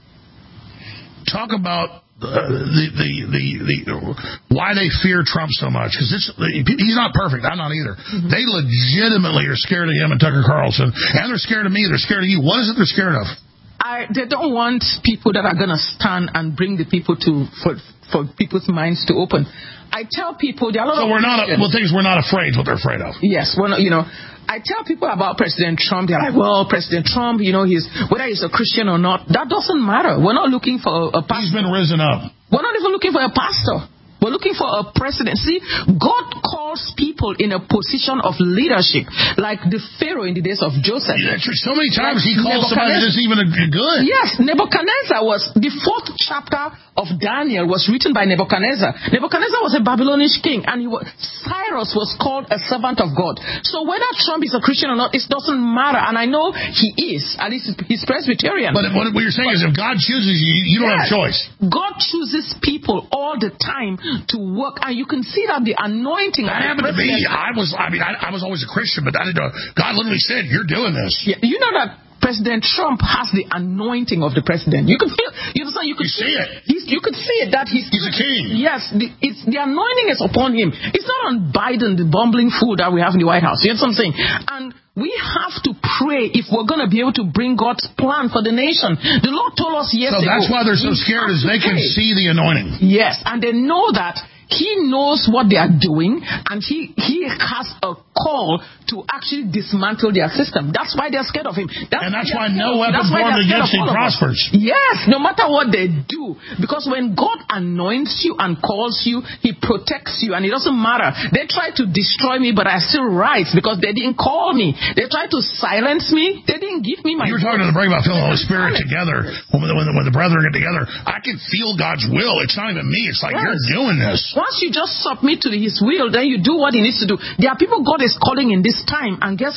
talk about. Uh, the, the, the, the, why they fear Trump so much. Because he's not perfect. I'm not either. Mm-hmm. They legitimately are scared of him and Tucker Carlson. And they're scared of me. They're scared of you. What is it they're scared of? I, they don't want people that are going to stand and bring the people to, for, for people's minds to open. I tell people, there are a lot so of... So we're not, well, things we're not afraid what they're afraid of. Yes, we're not, you know... I tell people about President Trump, they're like, well, President Trump, you know, he's whether he's a Christian or not, that doesn't matter. We're not looking for a, a pastor. He's been risen up. We're not even looking for a pastor. We're looking for a president. See, God calls people in a position of leadership, like the Pharaoh in the days of Joseph. Yeah, so many times he calls somebody that's even good. Yes, Nebuchadnezzar was, the fourth chapter of Daniel was written by Nebuchadnezzar. Nebuchadnezzar was a Babylonian king, and he was, Cyrus was called a servant of God. So whether Trump is a Christian or not, it doesn't matter. And I know he is, at least he's Presbyterian. But what you're saying but, is if God chooses you, you don't yes, have a choice. God chooses people all the time to work, and you can see that the anointing. That happened to me. I was, I mean, I, I was always a Christian, but I didn't know. God literally said, "You're doing this." Yeah, you know that President Trump has the anointing of the president. You can feel, you understand? You can you see it. He's, you could see it that he's he's a king. Yes, the, it's the anointing is upon him. It's not on Biden, the bumbling fool that we have in the White House. You know what I'm saying? And we have to pray if we're going to be able to bring God's plan for the nation. The Lord told us yesterday. So that's why they're so scared, is they can see the anointing. Yes, and they know that He knows what they are doing, and he, he has a call to actually dismantle their system. That's why they're scared of him. That's and that's why no weapon formed against him prospers. Yes, no matter what they do. Because when God anoints you and calls you, He protects you, and it doesn't matter. They try to destroy me, but I still rise because they didn't call me. They tried to silence me. They didn't give me my You were talking to the break about feeling the Holy Spirit together. When the, when, the, when the brethren get together, I can feel God's will. It's not even me. It's like, yes, you're doing this. Once you just submit to His will, then you do what He needs to do. There are people God is calling in this time, and guess what?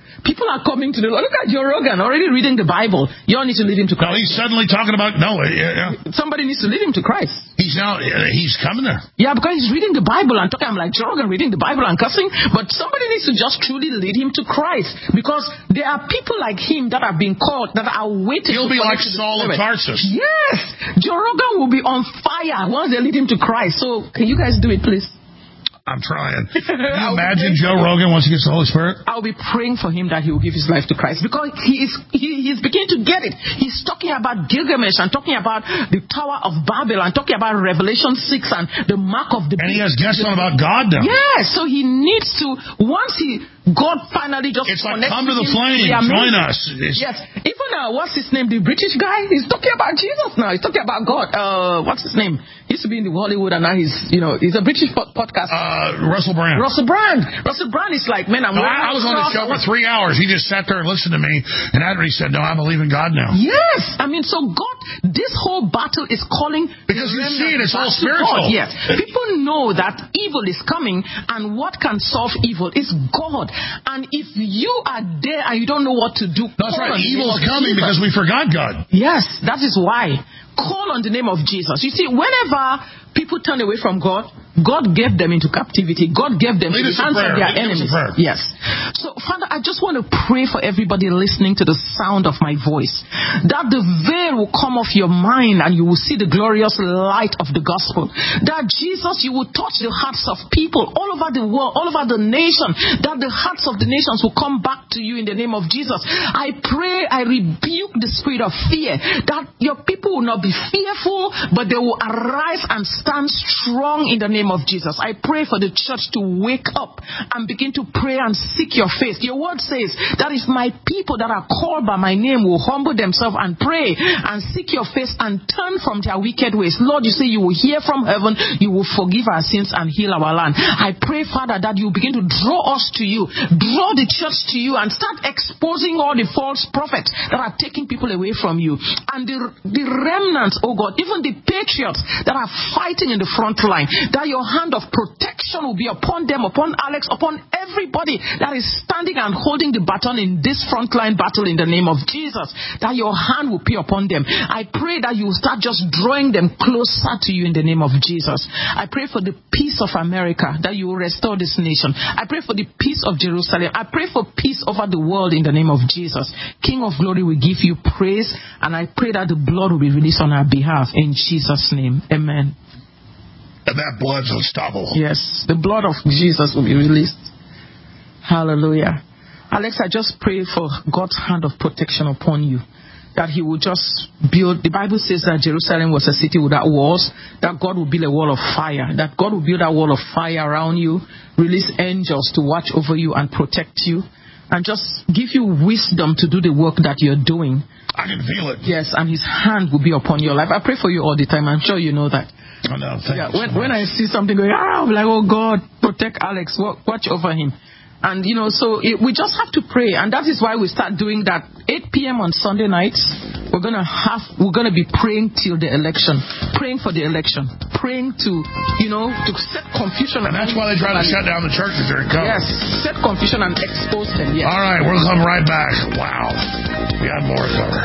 People are coming to the Lord. Look at Joe Rogan, already reading the Bible. You all need to lead him to Christ. No, he's suddenly talking about, no. Uh, uh, Somebody needs to lead him to Christ. He's now, uh, he's coming there. Yeah, because he's reading the Bible and talking. I'm like, Joe Rogan reading the Bible and cussing. But somebody needs to just truly lead him to Christ. Because there are people like him that have been called, that are waiting. He'll be like Saul of Tarsus. Yes. Joe Rogan will be on fire once they lead him to Christ. So can you guys do it, please? I'm trying. Can you imagine Joe Rogan once he gets the Holy Spirit? I'll be praying for him that he will give his life to Christ, because he is he, he's beginning to get it. He's talking about Gilgamesh and talking about the Tower of Babel and talking about Revelation six and the mark of the beast. And he has guests on about God now. Yes, so he needs to, once he, God finally just It's like, come to the flame, join us. It's, yes, even uh, what's his name, the British guy, he's talking about Jesus now. He's talking about God. Uh, what's his name? He used to be in the Hollywood and now he's, you know, he's a British po- podcast. Uh, Russell Brand. Russell Brand. Russell Brand is like, man, I'm. No, I, I was on the show for three hours. He just sat there and listened to me, and after he said, "No, I believe in God now." Yes, I mean, so God, this whole battle is calling because you see it. It's all spiritual. Yes, people know that evil is coming, and what can solve evil is God. And if you are there and you don't know what to do, that's right. Evil is coming because we forgot God. Yes, that is why. Call on the name of Jesus. You see, whenever people turn away from God, God gave them into captivity. God gave them Lead to the hands of their enemies. Yes. So, Father, I just want to pray for everybody listening to the sound of my voice, that the veil will come off your mind and you will see the glorious light of the gospel. That Jesus, you will touch the hearts of people all over the world, all over the nation, that the hearts of the nations will come back to you in the name of Jesus. I pray, I rebuke the spirit of fear, that your people will not be fearful, but they will arise and stand strong in the name of Jesus. I pray for the church to wake up and begin to pray and seek your face. Your word says that if my people that are called by my name will humble themselves and pray and seek your face and turn from their wicked ways, Lord, you say you will hear from heaven, you will forgive our sins and heal our land. I pray, Father, that you begin to draw us to you, draw the church to you, and start exposing all the false prophets that are taking people away from you. And the, the remnants, oh God, even the patriots that are fighting in the front line, that your hand of protection will be upon them, upon Alex, upon everybody that is standing and holding the baton in this frontline battle in the name of Jesus, that your hand will be upon them. I pray that you will start just drawing them closer to you in the name of Jesus. I pray for the peace of America, that you will restore this nation. I pray for the peace of Jerusalem. I pray for peace over the world in the name of Jesus. King of glory, we give you praise, and I pray that the blood will be released on our behalf in Jesus' name. Amen. And that blood's unstoppable. Yes, the blood of Jesus will be released. Hallelujah. Alex, I just pray for God's hand of protection upon you, that he will just build. The Bible says that Jerusalem was a city without walls, that God will build a wall of fire, that God will build a wall of fire around you, release angels to watch over you and protect you, and just give you wisdom to do the work that you're doing. I can feel it. Yes, and his hand will be upon your life. I pray for you all the time. I'm sure you know that. Oh, no, thank yeah, you when, so when I see something going, ah, I'm like, oh God, protect Alex, watch over him. And, you know, so it, we just have to pray. And that is why we start doing that. eight p.m. on Sunday nights, we're going to have, we're going to be praying till the election. Praying for the election. Praying to, you know, to set confusion. And that's why they try to shut down the churches during COVID. Yes, set confusion and expose them, yes. All right, we'll come right back. Wow. We got more to cover.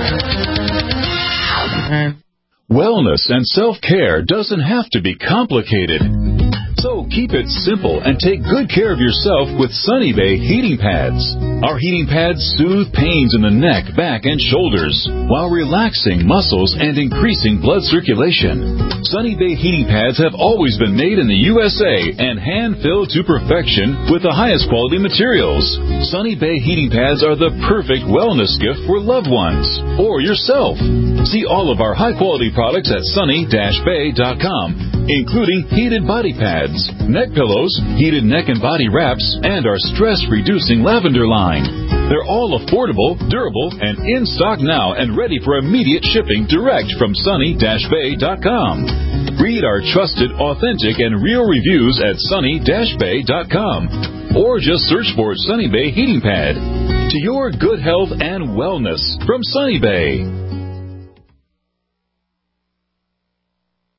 And wellness and self-care doesn't have to be complicated. So keep it simple and take good care of yourself with Sunny Bay heating pads. Our heating pads soothe pains in the neck, back, and shoulders while relaxing muscles and increasing blood circulation. Sunny Bay heating pads have always been made in the U S A and hand-filled to perfection with the highest quality materials. Sunny Bay heating pads are the perfect wellness gift for loved ones or yourself. See all of our high-quality products at sunny dash bay dot com, including heated body pads, neck pillows, heated neck and body wraps, and our stress-reducing lavender line. They're all affordable, durable, and in stock now and ready for immediate shipping direct from sunny dash bay dot com. Read our trusted, authentic, and real reviews at sunny dash bay dot com, or just search for Sunny Bay Heating Pad. To your good health and wellness from Sunny Bay.